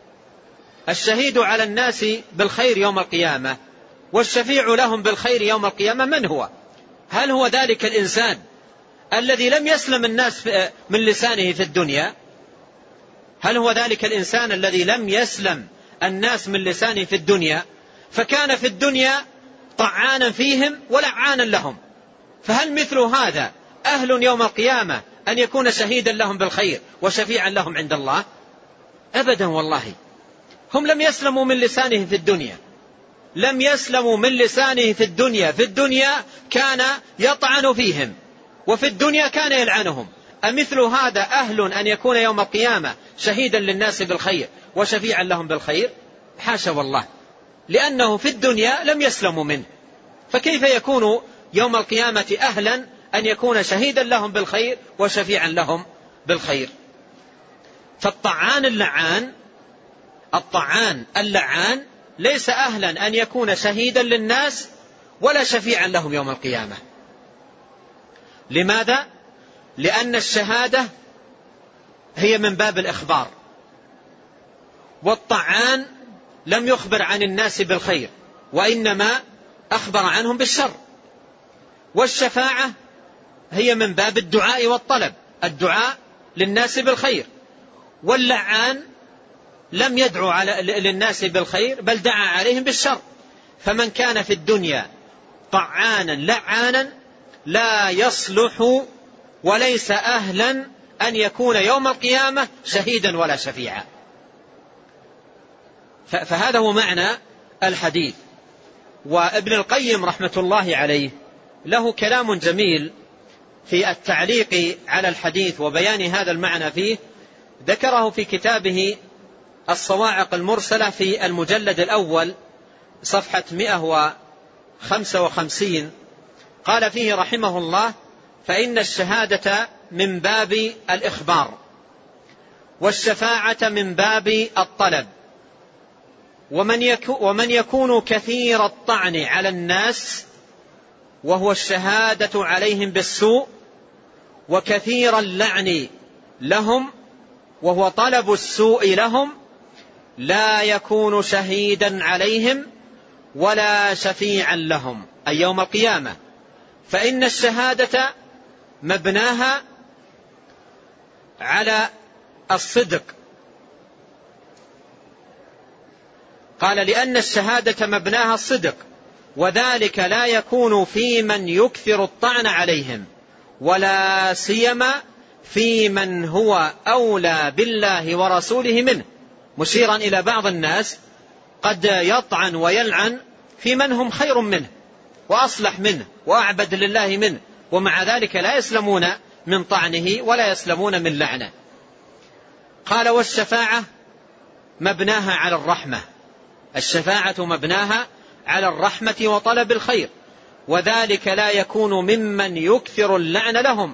الشهيد على الناس بالخير يوم القيامة والشفيع لهم بالخير يوم القيامة من هو؟ هل هو ذلك الإنسان الذي لم يسلم الناس من لسانه في الدنيا؟ هل هو ذلك الإنسان الذي لم يسلم الناس من لسانه في الدنيا فكان في الدنيا طعانا فيهم ولعانا لهم؟ فهل مثل هذا أهل يوم القيامة أن يكون شهيدا لهم بالخير وشفيعا لهم عند الله؟ أبدا والله. هم لم يسلموا من لسانه في الدنيا، لم يسلموا من لسانه في الدنيا، في الدنيا كان يطعن فيهم وفي الدنيا كان يلعنهم. أمثل هذا أهل أن يكون يوم القيامة شهيدا للناس بالخير وشفيعا لهم بالخير؟ حاشا والله، لأنه في الدنيا لم يسلموا منه، فكيف يكون يوم القيامة أهلا أن يكون شهيدا لهم بالخير وشفيعا لهم بالخير؟ فالطعان اللعان ليس أهلا أن يكون شهيدا للناس ولا شفيعا لهم يوم القيامة. لماذا؟ لأن الشهادة هي من باب الإخبار، والطعان لم يخبر عن الناس بالخير وإنما أخبر عنهم بالشر، والشفاعة هي من باب الدعاء والطلب، الدعاء للناس بالخير، واللعان لم يدعو للناس بالخير بل دعا عليهم بالشر. فمن كان في الدنيا طعانا لعانا لا يصلح وليس أهلا أن يكون يوم القيامة شهيدا ولا شفيعا. فهذا هو معنى الحديث. وابن القيم رحمة الله عليه له كلام جميل في التعليق على الحديث وبيان هذا المعنى فيه، ذكره في كتابه الصواعق المرسلة في المجلد الأول صفحة 155. قال فيه رحمه الله: فإن الشهادة من باب الإخبار، والشفاعة من باب الطلب، ومن يكون كثير الطعن على الناس وهو الشهادة عليهم بالسوء، وكثير اللعن لهم وهو طلب السوء لهم، لا يكون شهيدا عليهم ولا شفيعا لهم أي يوم القيامة. فإن الشهادة مبناها على الصدق. قال: لأن الشهادة مبناها الصدق، وذلك لا يكون في من يكثر الطعن عليهم، ولا سيما في من هو أولى بالله ورسوله منه، مشيرا إلى بعض الناس قد يطعن ويلعن في من هم خير منه وأصلح منه وأعبد لله منه، ومع ذلك لا يسلمون من طعنه ولا يسلمون من لعنه. قال: والشفاعة مبناها على الرحمة، الشفاعة مبناها على الرحمة وطلب الخير، وذلك لا يكون ممن يكثر اللعن لهم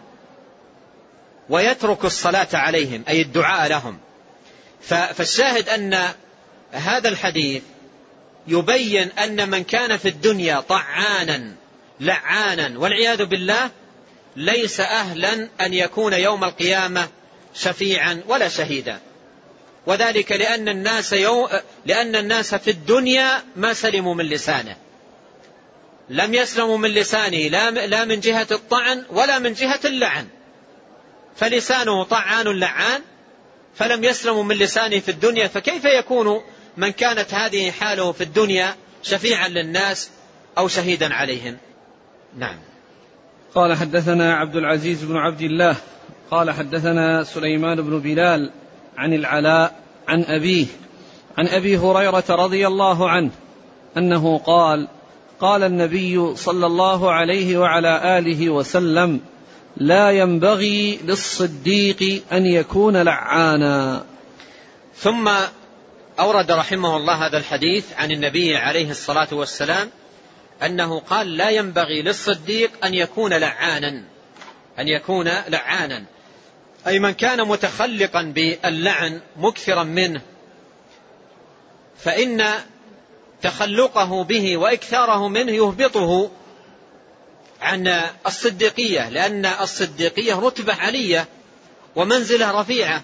ويترك الصلاة عليهم أي الدعاء لهم. فالشاهد أن هذا الحديث يبين أن من كان في الدنيا طعانا لعانا والعياذ بالله ليس أهلا أن يكون يوم القيامة شفيعا ولا شهيدا، وذلك لأن الناس في الدنيا ما سلموا من لسانه، لم يسلموا من لسانه لا من جهة الطعن ولا من جهة اللعن، فلسانه طعان لعان، فلم يسلموا من لسانه في الدنيا، فكيف يكون من كانت هذه حاله في الدنيا شفيعا للناس أو شهيدا عليهم؟ نعم. قال حدثنا عبد العزيز بن عبد الله قال حدثنا سليمان بن بلال عن العلاء عن أبيه عن أبي هريرة رضي الله عنه أنه قال: قال النبي صلى الله عليه وعلى آله وسلم: لا ينبغي للصديق أن يكون لعانا. ثم أورد رحمه الله هذا الحديث عن النبي عليه الصلاة والسلام أنه قال: لا ينبغي للصديق أن يكون لعانا، أي من كان متخلقا باللعن مكثرا منه، فإن تخلقه به وإكثاره منه يهبطه عن الصديقية، لأن الصديقية رتبة علية ومنزلة رفيعة،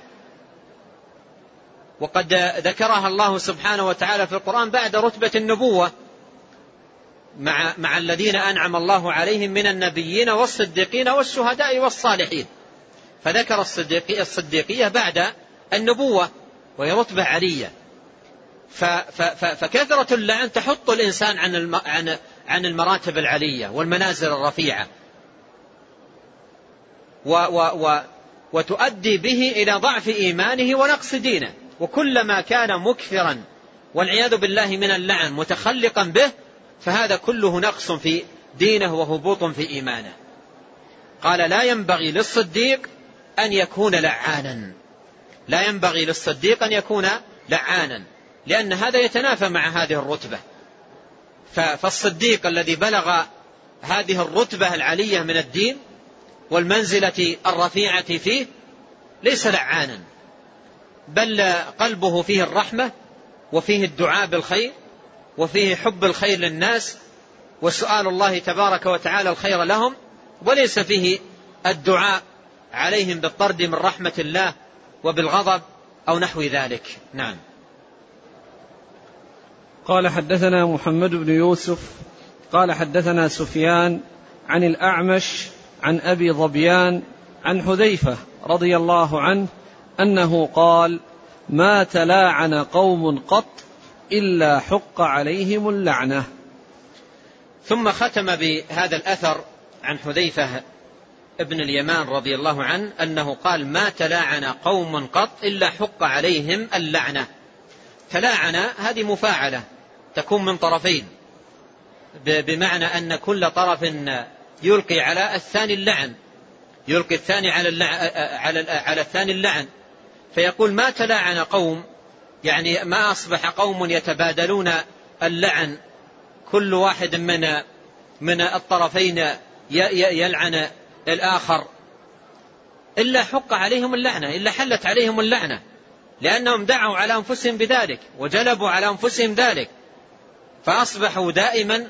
وقد ذكرها الله سبحانه وتعالى في القرآن بعد رتبة النبوة مع الذين أنعم الله عليهم من النبيين والصديقين والشهداء والصالحين، فذكر الصديقية بعد النبوة وهي رتبة علية. فكثرة اللعن تحط الإنسان عن المراتب العلية والمنازل الرفيعة، وتؤدي به إلى ضعف إيمانه ونقص دينه، وكلما كان مكثرا والعياذ بالله من اللعن متخلقا به فهذا كله نقص في دينه وهبوط في إيمانه. قال: لا ينبغي للصديق أن يكون لعانا، لا ينبغي للصديق أن يكون لعانا، لأن هذا يتنافى مع هذه الرتبة. فالصديق الذي بلغ هذه الرتبة العلية من الدين والمنزلة الرفيعة فيه ليس لعانا، بل قلبه فيه الرحمة وفيه الدعاء بالخير وفيه حب الخير للناس وسؤال الله تبارك وتعالى الخير لهم، وليس فيه الدعاء عليهم بالطرد من رحمة الله وبالغضب أو نحو ذلك. نعم. قال حدثنا محمد بن يوسف قال حدثنا سفيان عن الأعمش عن أبي ظبيان عن حذيفة رضي الله عنه أنه قال: ما تلاعن قوم قط إلا حق عليهم اللعنة. ثم ختم بهذا الأثر عن حذيفة ابن اليمان رضي الله عنه أنه قال: ما تلاعن قوم قط إلا حق عليهم اللعنة. تلاعن هذه مفاعلة تكون من طرفين، بمعنى أن كل طرف يلقي على الثاني اللعن، يلقي الثاني على الثاني اللعن، فيقول: ما تلاعن قوم، يعني ما أصبح قوم يتبادلون اللعن، كل واحد من الطرفين يلعن الآخر، إلا حق عليهم اللعنة، إلا حلت عليهم اللعنة، لأنهم دعوا على أنفسهم بذلك وجلبوا على أنفسهم ذلك، فأصبحوا دائما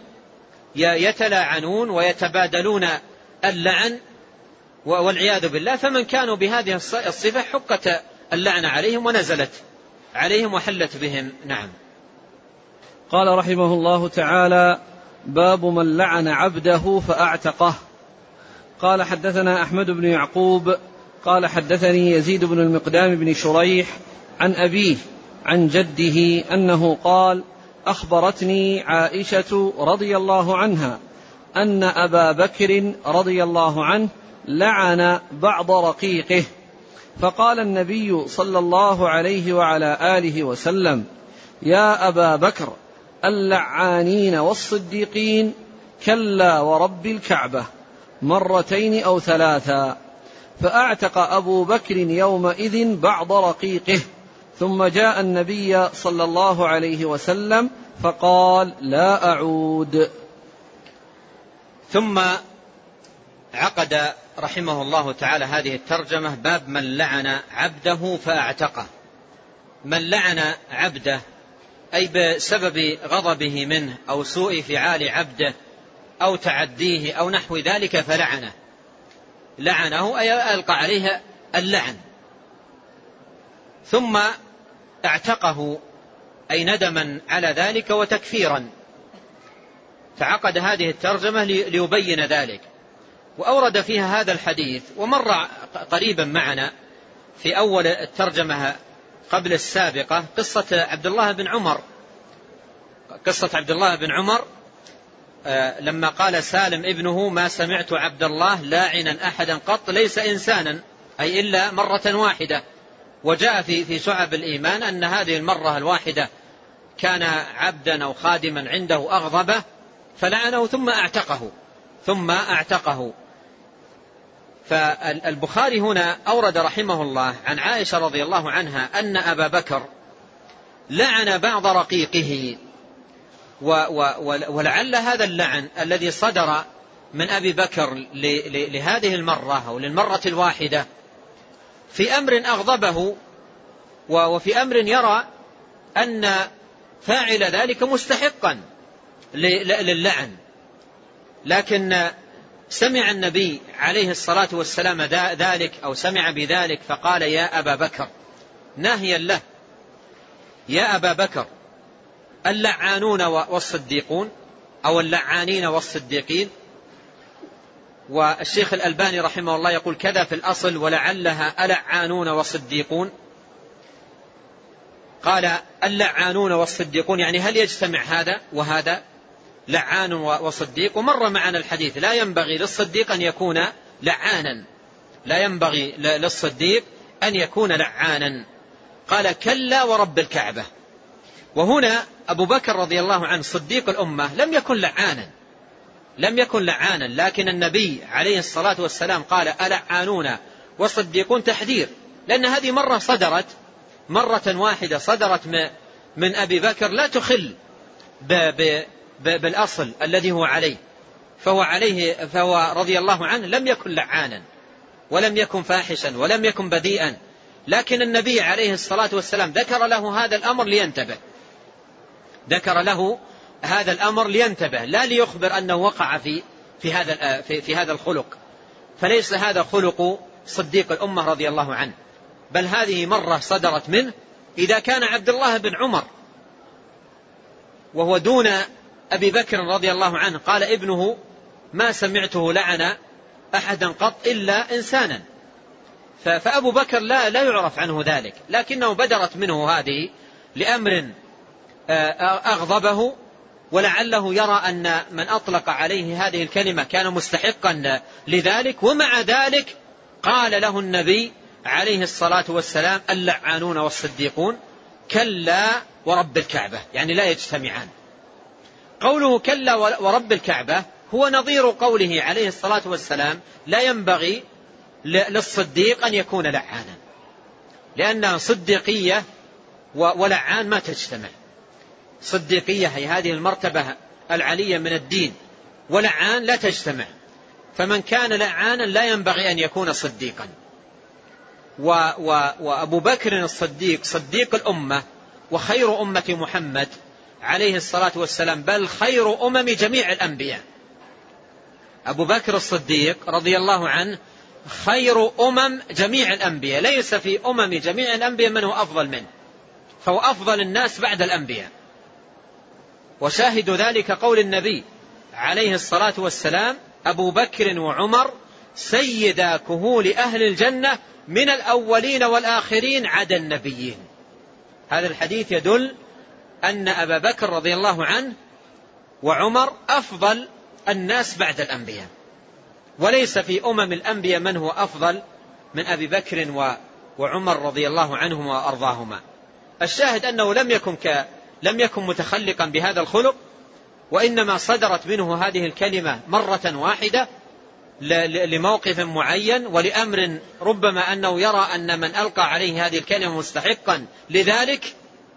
يتلاعنون ويتبادلون اللعن والعياذ بالله. فمن كانوا بهذه الصفة حقت اللعنة عليهم ونزلت عليهم وحلت بهم. نعم. قال رحمه الله تعالى: باب من لعن عبده فأعتقه. قال حدثنا أحمد بن يعقوب قال حدثني يزيد بن المقدام بن شريح عن أبيه عن جده أنه قال: أخبرتني عائشة رضي الله عنها أن أبا بكر رضي الله عنه لعن بعض رقيقه، فقال النبي صلى الله عليه وعلى آله وسلم: يا أبا بكر، اللعانين والصديقين كلا ورب الكعبة، مرتين أو ثلاثا. فأعتق أبو بكر يومئذ بعض رقيقه، ثم جاء النبي صلى الله عليه وسلم فقال: لا أعود. ثم عقد رحمه الله تعالى هذه الترجمة: باب من لعن عبده فأعتقه. من لعن عبده أي بسبب غضبه منه أو سوء فعال عبده أو تعديه أو نحو ذلك فلعنه، لعنه أي ألقى عليه اللعن. ثم اعتقه أي ندما على ذلك وتكفيرا، فعقد هذه الترجمة ليبين ذلك. وأورد فيها هذا الحديث، ومر قريبا معنا في أول الترجمة قبل السابقة قصة عبد الله بن عمر. قصة عبد الله بن عمر لما قال سالم ابنه: ما سمعت عبد الله لاعنا أحدا قط ليس إنسانا، أي إلا مرة واحدة. وجاء في شعب الإيمان أن هذه المرة الواحدة كان عبدا أو خادما عنده أغضبه فلعنه ثم أعتقه. فالبخاري هنا أورد رحمه الله عن عائشة رضي الله عنها أن أبا بكر لعن بعض رقيقه، ولعل هذا اللعن الذي صدر من أبي بكر لهذه المرة أو للمرة الواحدة في أمر أغضبه، وفي أمر يرى أن فاعل ذلك مستحقا للعن، لكن سمع النبي عليه الصلاة والسلام ذلك أو سمع بذلك فقال: يا أبا بكر، ناهيا له: يا أبا بكر، اللعانون والصديقون أو اللعانين والصديقين. والشيخ الألباني رحمه الله يقول كذا في الأصل: ولعلها ألعانون وصديقون. قال: اللعانون والصديقون، يعني هل يجتمع هذا وهذا؟ لعان وصديق. ومر معنا الحديث: لا ينبغي للصديق أن يكون لعانا، لا ينبغي للصديق أن يكون لعانا. قال: كلا ورب الكعبة. وهنا أبو بكر رضي الله عنه صديق الأمة لم يكن لعانا، لكن النبي عليه الصلاة والسلام قال: ألعانون وصديقون تحذير، لأن هذه مرة واحدة صدرت من أبي بكر لا تخل بالأصل الذي هو عليه، فهو رضي الله عنه لم يكن لعانا ولم يكن فاحشا ولم يكن بديئا، لكن النبي عليه الصلاة والسلام ذكر له هذا الأمر لينتبه، لا ليخبر أنه وقع في هذا الخلق، فليس هذا خلق صديق الأمة رضي الله عنه، بل هذه مرة صدرت منه. إذا كان عبد الله بن عمر وهو دون أبي بكر رضي الله عنه قال ابنه: ما سمعته لعن أحدا قط إلا إنسانا، فأبو بكر لا يعرف عنه ذلك، لكنه بدرت منه هذه لأمر أغضبه، ولعله يرى أن من أطلق عليه هذه الكلمة كان مستحقا لذلك. ومع ذلك قال له النبي عليه الصلاة والسلام: اللعانون والصديقون كلا ورب الكعبة، يعني لا يجتمعان. قوله كلا ورب الكعبة هو نظير قوله عليه الصلاة والسلام: لا ينبغي للصديق أن يكون لعانا، لأن صديقية ولعان ما تجتمع. صديقية هي هذه المرتبة العلية من الدين، ولعان لا تجتمع، فمن كان لعانا لا ينبغي أن يكون صديقا. وأبو بكر الصديق صديق الأمة وخير أمة محمد عليه الصلاة والسلام، بل خير أمم جميع الأنبياء. أبو بكر الصديق رضي الله عنه خير أمم جميع الأنبياء، ليس في أمم جميع الأنبياء من هو أفضل منه، فهو أفضل الناس بعد الأنبياء. وشاهد ذلك قول النبي عليه الصلاة والسلام: أبو بكر وعمر سيدا كهول أهل الجنة من الأولين والآخرين عدا النبيين. هذا الحديث يدل أن أبا بكر رضي الله عنه وعمر أفضل الناس بعد الأنبياء، وليس في أمم الأنبياء من هو أفضل من أبي بكر وعمر رضي الله عنهما وأرضاهما. الشاهد أنه لم يكن متخلقا بهذا الخلق، وإنما صدرت منه هذه الكلمة مرة واحدة لموقف معين ولأمر ربما أنه يرى أن من ألقى عليه هذه الكلمة مستحقا لذلك،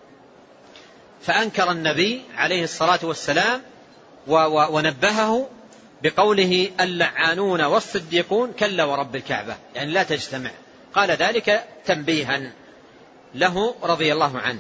فأنكر النبي عليه الصلاة والسلام ونبهه بقوله: اللعانون والصديقون كلا ورب الكعبة، يعني لا تجتمع. قال ذلك تنبيها له رضي الله عنه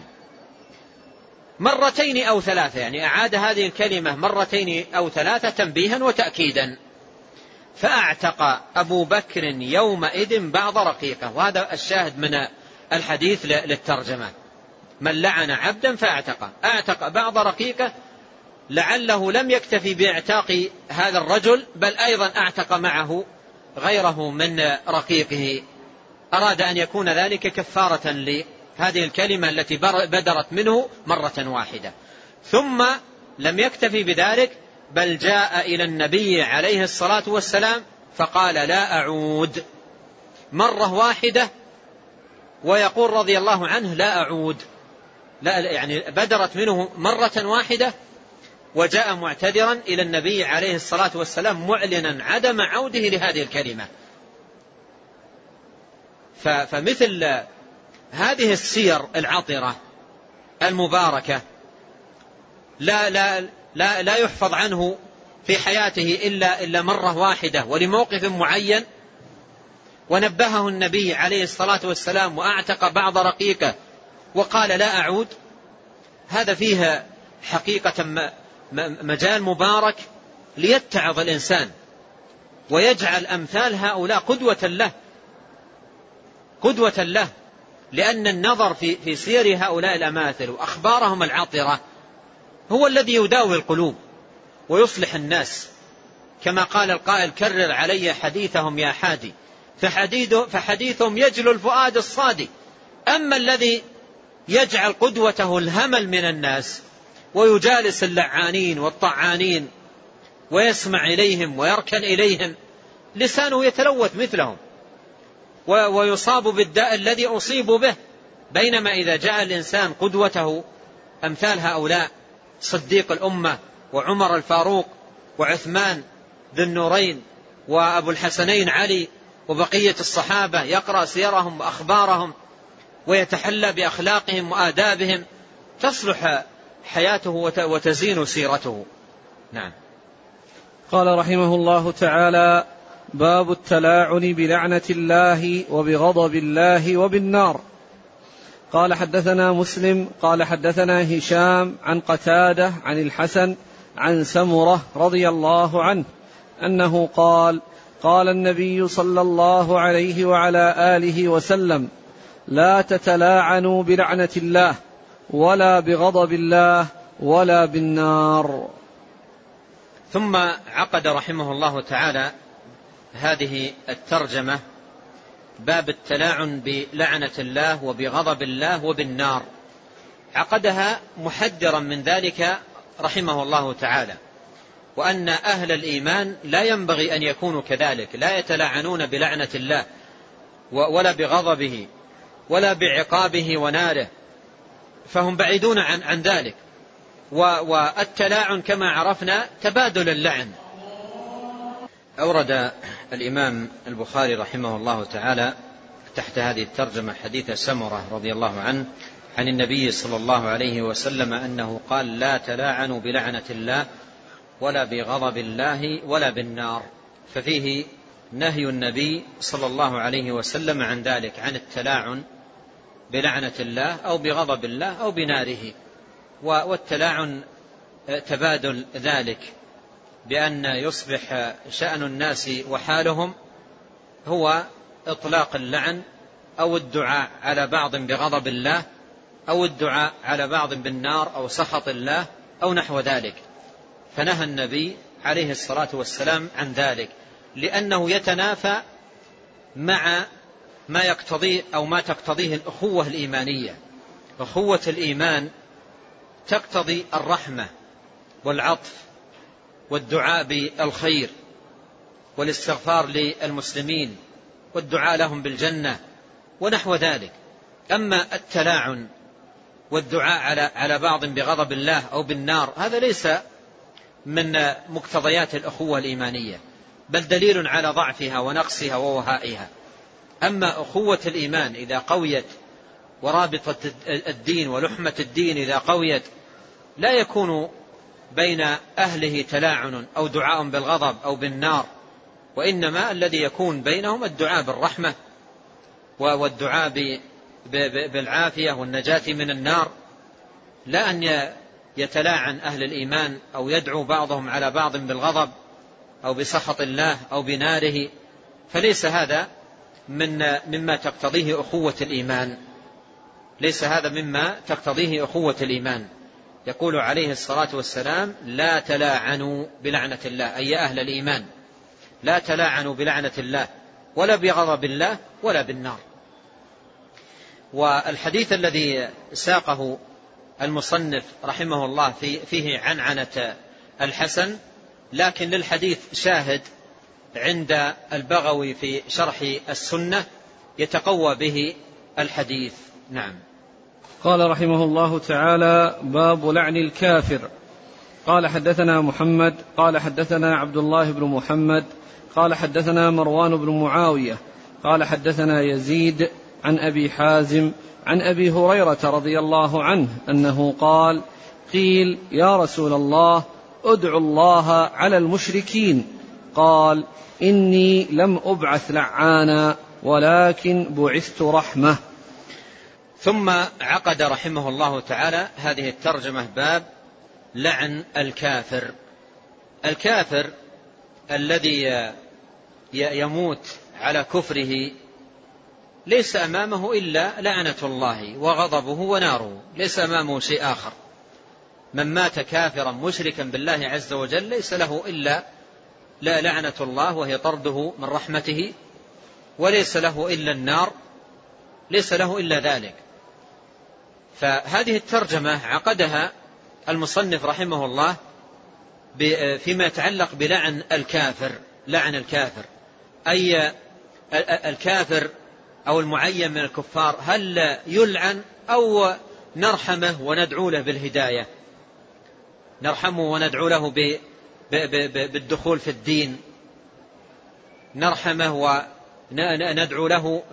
مرتين أو ثلاثة، يعني أعاد هذه الكلمة مرتين أو ثلاثة تنبيها وتأكيدا. فأعتق أبو بكر يومئذ بعض رقيقه. وهذا الشاهد من الحديث للترجمة: من لعن عبدا أعتق بعض رقيقه، لعله لم يكتفي باعتاق هذا الرجل بل أيضا أعتق معه غيره من رقيقه. أراد أن يكون ذلك كفارة لهذه الكلمة التي بدرت منه مرة واحدة. ثم لم يكتفي بذلك بل جاء إلى النبي عليه الصلاة والسلام فقال: لا أعود، مرة واحدة، ويقول رضي الله عنه: لا أعود، لا، يعني بدرت منه مرة واحدة، وجاء معتذرا إلى النبي عليه الصلاة والسلام معلنا عدم عوده لهذه الكلمة. فمثل هذه السير العطرة المباركة لا يحفظ عنه في حياته إلا مرة واحدة ولموقف معين، ونبهه النبي عليه الصلاة والسلام وأعتق بعض رقيقه وقال: لا أعود. هذا فيه حقيقة مجال مبارك ليتعظ الإنسان ويجعل أمثال هؤلاء قدوة له، لأن النظر في سير هؤلاء الأماثل وأخبارهم العطرة هو الذي يداوي القلوب ويصلح الناس، كما قال القائل: كرر علي حديثهم يا حادي، فحديثهم يجلو الفؤاد الصادي. أما الذي يجعل قدوته الهمل من الناس ويجالس اللعانين والطعانين ويسمع إليهم ويركن إليهم، لسانه يتلوث مثلهم ويصاب بالداء الذي أصيبوا به. بينما إذا جاء الإنسان قدوته أمثال هؤلاء: صديق الأمة وعمر الفاروق وعثمان ذو النورين وأبو الحسنين علي وبقية الصحابة، يقرأ سيرهم وأخبارهم ويتحلى بأخلاقهم وآدابهم، تصلح حياته وتزين سيرته. نعم. قال رحمه الله تعالى: باب التلاعن بلعنة الله وبغضب الله وبالنار. قال: حدثنا مسلم قال: حدثنا هشام عن قتادة عن الحسن عن سمرة رضي الله عنه أنه قال: قال النبي صلى الله عليه وعلى آله وسلم: لا تتلاعنوا بلعنة الله ولا بغضب الله ولا بالنار. ثم عقد رحمه الله تعالى هذه الترجمة: باب التلاعن بلعنة الله وبغضب الله وبالنار. عقدها محذرا من ذلك رحمه الله تعالى، وأن أهل الإيمان لا ينبغي أن يكونوا كذلك، لا يتلاعنون بلعنة الله ولا بغضبه ولا بعقابه وناره، فهم بعيدون عن ذلك. والتلاعن كما عرفنا تبادل اللعن. أورد الإمام البخاري رحمه الله تعالى تحت هذه الترجمة حديث سمرة رضي الله عنه عن النبي صلى الله عليه وسلم أنه قال: لا تلاعنوا بلعنة الله ولا بغضب الله ولا بالنار. ففيه نهي النبي صلى الله عليه وسلم عن ذلك، عن التلاعن بلعنة الله أو بغضب الله أو بناره. والتلاعن تبادل ذلك، بأن يصبح شأن الناس وحالهم هو إطلاق اللعن أو الدعاء على بعض بغضب الله أو الدعاء على بعض بالنار أو سخط الله أو نحو ذلك. فنهى النبي عليه الصلاة والسلام عن ذلك، لأنه يتنافى مع ما يقتضيه أو ما تقتضيه الأخوة الإيمانية. أخوة الإيمان تقتضي الرحمة والعطف والدعاء بالخير والاستغفار للمسلمين والدعاء لهم بالجنة ونحو ذلك. أما التلاعن والدعاء على بعض بغضب الله أو بالنار، هذا ليس من مقتضيات الأخوة الإيمانية، بل دليل على ضعفها ونقصها ووهائها. أما أخوة الإيمان إذا قويت، ورابطة الدين ولحمة الدين إذا قويت، لا يكون بين أهله تلاعن أو دعاء بالغضب أو بالنار، وإنما الذي يكون بينهم الدعاء بالرحمة والدعاء بالعافية والنجاة من النار، لا أن يتلاعن أهل الإيمان أو يدعو بعضهم على بعض بالغضب أو بسخط الله أو بناره، فليس هذا مما تقتضيه أخوة الإيمان، ليس هذا مما تقتضيه أخوة الإيمان. يقول عليه الصلاة والسلام: لا تلاعنوا بلعنة الله، أي أهل الإيمان لا تلاعنوا بلعنة الله ولا بغضب الله ولا بالنار. والحديث الذي ساقه المصنف رحمه الله فيه عنعنة الحسن، لكن للحديث شاهد عند البغوي في شرح السنة يتقوى به الحديث. نعم. قال رحمه الله تعالى: باب لعن الكافر. قال حدثنا محمد قال حدثنا عبد الله بن محمد قال حدثنا مروان بن معاوية قال حدثنا يزيد عن أبي حازم عن أبي هريرة رضي الله عنه أنه قال: قيل يا رسول الله ادعوا الله على المشركين، قال: إني لم أبعث لعانا ولكن بعثت رحمة. ثم عقد رحمه الله تعالى هذه الترجمة باب لعن الكافر. الكافر الذي يموت على كفره ليس أمامه إلا لعنة الله وغضبه وناره، ليس أمامه شيء آخر. من مات كافرا مشركا بالله عز وجل ليس له إلا لعنة الله وهي طرده من رحمته، وليس له إلا النار، ليس له إلا ذلك. فهذه الترجمة عقدها المصنف رحمه الله فيما يتعلق بلعن الكافر. لعن الكافر أي الكافر أو المعين من الكفار، هل يلعن أو نرحمه وندعو له بالهداية، نرحمه وندعو له بالدخول في الدين، نرحمه وندعو له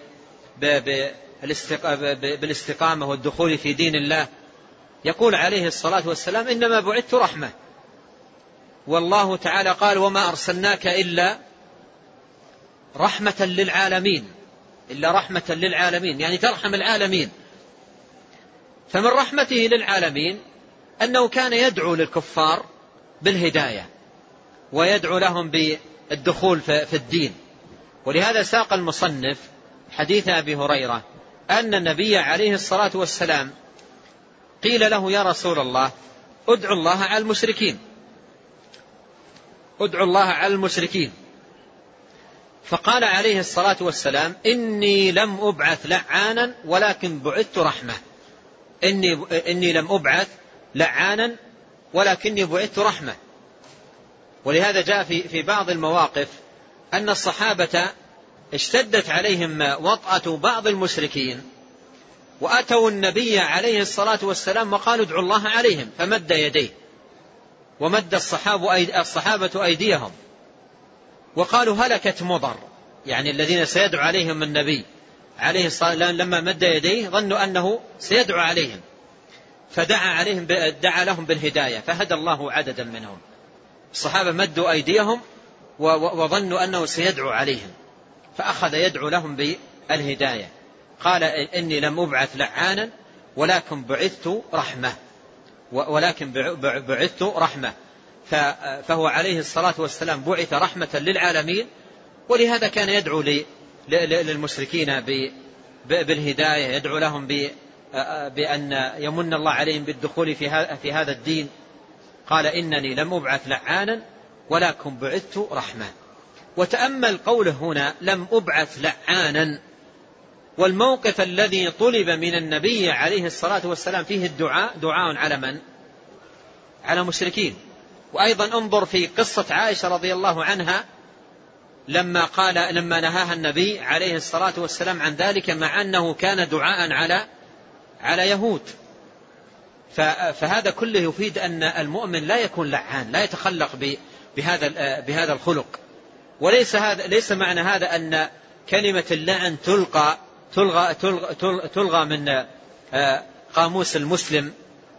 بالاستقامة والدخول في دين الله. يقول عليه الصلاة والسلام: إنما بعثت رحمة، والله تعالى قال: وما أرسلناك إلا رحمة للعالمين، إلا رحمة للعالمين، يعني ترحم العالمين. فمن رحمته للعالمين أنه كان يدعو للكفار بالهداية ويدعو لهم بالدخول في الدين. ولهذا ساق المصنف حديث أبي هريرة أن النبي عليه الصلاة والسلام قيل له: يا رسول الله ادعو الله على المشركين، ادعو الله على المشركين. فقال عليه الصلاة والسلام: إني لم أبعث لعانا ولكن بعثت رحمة. إني لم أبعث لعانا ولكني بعثت رحمة. ولهذا جاء في بعض المواقف أن الصحابة اشتدت عليهم وطأة بعض المشركين، وأتوا النبي عليه الصلاة والسلام وقالوا: ادعوا الله عليهم، فمد يديه ومد الصحابة أيديهم وقالوا: هلكت مضر، يعني الذين سيدعو عليهم النبي عليه الصلاة والسلام لما مد يديه ظنوا أنه سيدعو عليهم، دعا لهم بالهداية فهدى الله عددا منهم. الصحابة مدوا أيديهم وظنوا أنه سيدعو عليهم، فأخذ يدعو لهم بالهداية. قال: إني لم أبعث لعانا ولكن بعثت رحمة، فهو عليه الصلاة والسلام بعث رحمة للعالمين. ولهذا كان يدعو للمشركين بالهداية، يدعو لهم بأن يمن الله عليهم بالدخول في هذا الدين. قال: إنني لم أبعث لعانا ولكن بعثت رحمة. وتأمل قوله هنا: لم أبعث لعانا، والموقف الذي طلب من النبي عليه الصلاة والسلام فيه الدعاء دعاء على من؟ على مشركين. وأيضا انظر في قصة عائشة رضي الله عنها لما نهاها النبي عليه الصلاة والسلام عن ذلك، مع أنه كان دعاء على يهود. فهذا كله يفيد أن المؤمن لا يكون لعان، لا يتخلق بهذا الخلق. ليس معنى هذا أن كلمة اللعن تلغى من قاموس المسلم،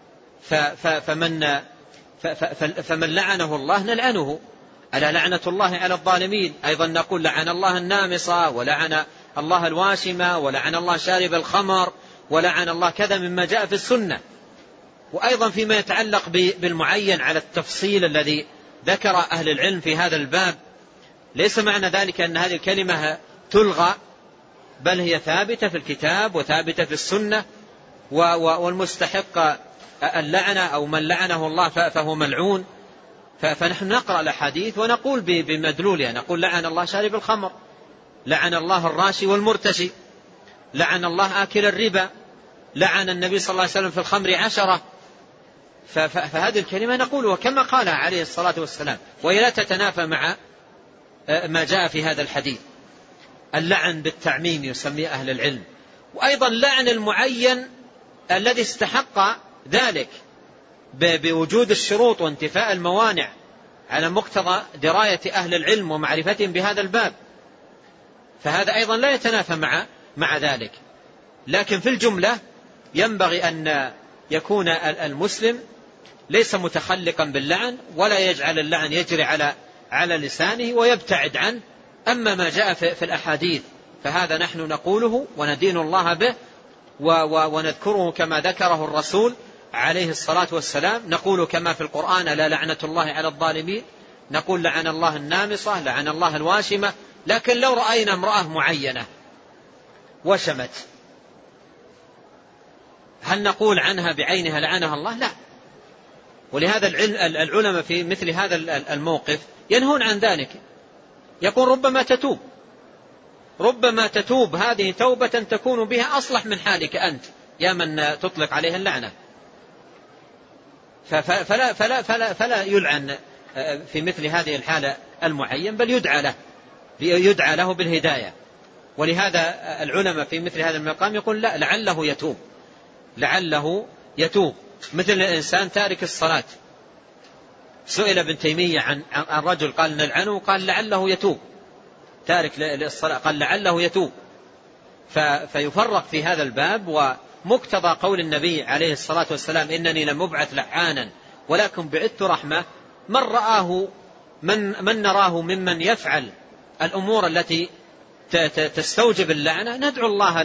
فمن لعنه الله نلعنه. ألا لعنة الله على الظالمين. أيضا نقول: لعن الله النامصة، ولعن الله الواشمة، ولعن الله شارب الخمر، ولعن الله كذا مما جاء في السنة. وأيضا فيما يتعلق بالمعين على التفصيل الذي ذكر أهل العلم في هذا الباب ليس معنى ذلك أن هذه الكلمة تلغى، بل هي ثابتة في الكتاب وثابتة في السنة، والمستحق اللعنة أو من لعنه الله فهو ملعون. فنحن نقرأ الأحاديث ونقول بمدلولها، نقول لعن الله شارب الخمر، لعن الله الراشي والمرتشي، لعن الله آكل الربا، لعن النبي صلى الله عليه وسلم في الخمر 10. فهذه الكلمة نقولها كما قالها عليه الصلاة والسلام، وهي لا تتنافى مع ما جاء في هذا الحديث. اللعن بالتعميم يسميه أهل العلم، وأيضا لعن المعين الذي استحق ذلك بوجود الشروط وانتفاء الموانع على مقتضى دراية أهل العلم ومعرفتهم بهذا الباب، فهذا أيضا لا يتنافى مع ذلك. لكن في الجملة ينبغي أن يكون المسلم ليس متخلقا باللعن، ولا يجعل اللعن يجري على لسانه ويبتعد عنه. أما ما جاء في الأحاديث فهذا نحن نقوله وندين الله به ونذكره كما ذكره الرسول عليه الصلاة والسلام. نقول كما في القرآن: لا لعنة الله على الظالمين، نقول لعن الله النامصة، لعن الله الواشمة. لكن لو رأينا امرأة معينة وشمت، هل نقول عنها بعينها لعنها الله؟ لا. ولهذا العلماء في مثل هذا الموقف ينهون عن ذلك، يقول ربما تتوب هذه توبة تكون بها أصلح من حالك أنت يا من تطلق عليها اللعنة. فلا يلعن في مثل هذه الحالة المعين، بل يدعى له بالهداية. ولهذا العلماء في مثل هذا المقام يقول لا، لعله يتوب. مثل الإنسان تارك الصلاة، سئل ابن تيمية عن رجل قال نلعنه، قال لعله يتوب. تارك للصلاة قال لعله يتوب. فيفرق في هذا الباب. ومقتضى قول النبي عليه الصلاة والسلام: إنني لم أبعث لعانا ولكن بعثت رحمة. من نراه ممن يفعل الأمور التي تستوجب اللعنة ندعو الله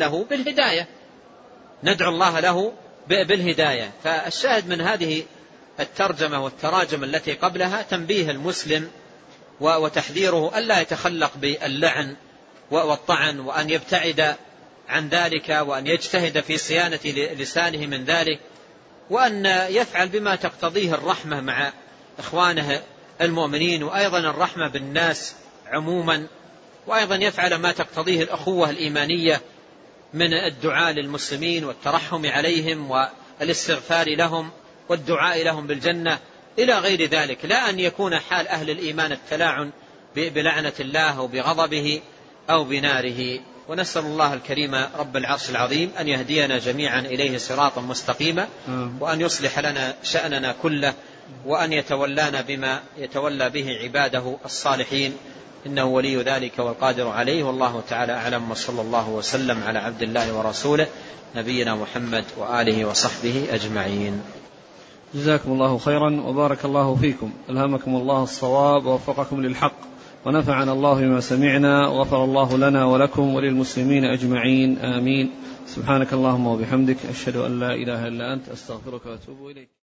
له بالهداية. فالشاهد من هذه الترجمة والتراجم التي قبلها تنبيه المسلم وتحذيره ألا يتخلق باللعن والطعن، وأن يبتعد عن ذلك، وأن يجتهد في صيانة لسانه من ذلك، وأن يفعل بما تقتضيه الرحمة مع إخوانه المؤمنين، وأيضا الرحمة بالناس عموما، وأيضا يفعل ما تقتضيه الأخوة الإيمانية من الدعاء للمسلمين والترحم عليهم والاستغفار لهم والدعاء لهم بالجنة إلى غير ذلك. لا أن يكون حال أهل الإيمان التلاعن بلعنة الله أو بغضبه أو بناره. ونسأل الله الكريم رب العرش العظيم أن يهدينا جميعا إليه صراطا مستقيما، وأن يصلح لنا شأننا كله، وأن يتولانا بما يتولى به عباده الصالحين، إنه ولي ذلك والقادر عليه. والله تعالى أعلم، وصلى الله وسلم على عبد الله ورسوله نبينا محمد وآله وصحبه أجمعين. جزاكم الله خيرا وبارك الله فيكم، ألهمكم الله الصواب ووفقكم للحق، ونفعنا الله بما سمعنا، وغفر الله لنا ولكم وللمسلمين أجمعين، آمين. سبحانك اللهم وبحمدك، أشهد أن لا إله إلا أنت، أستغفرك وأتوب إليك.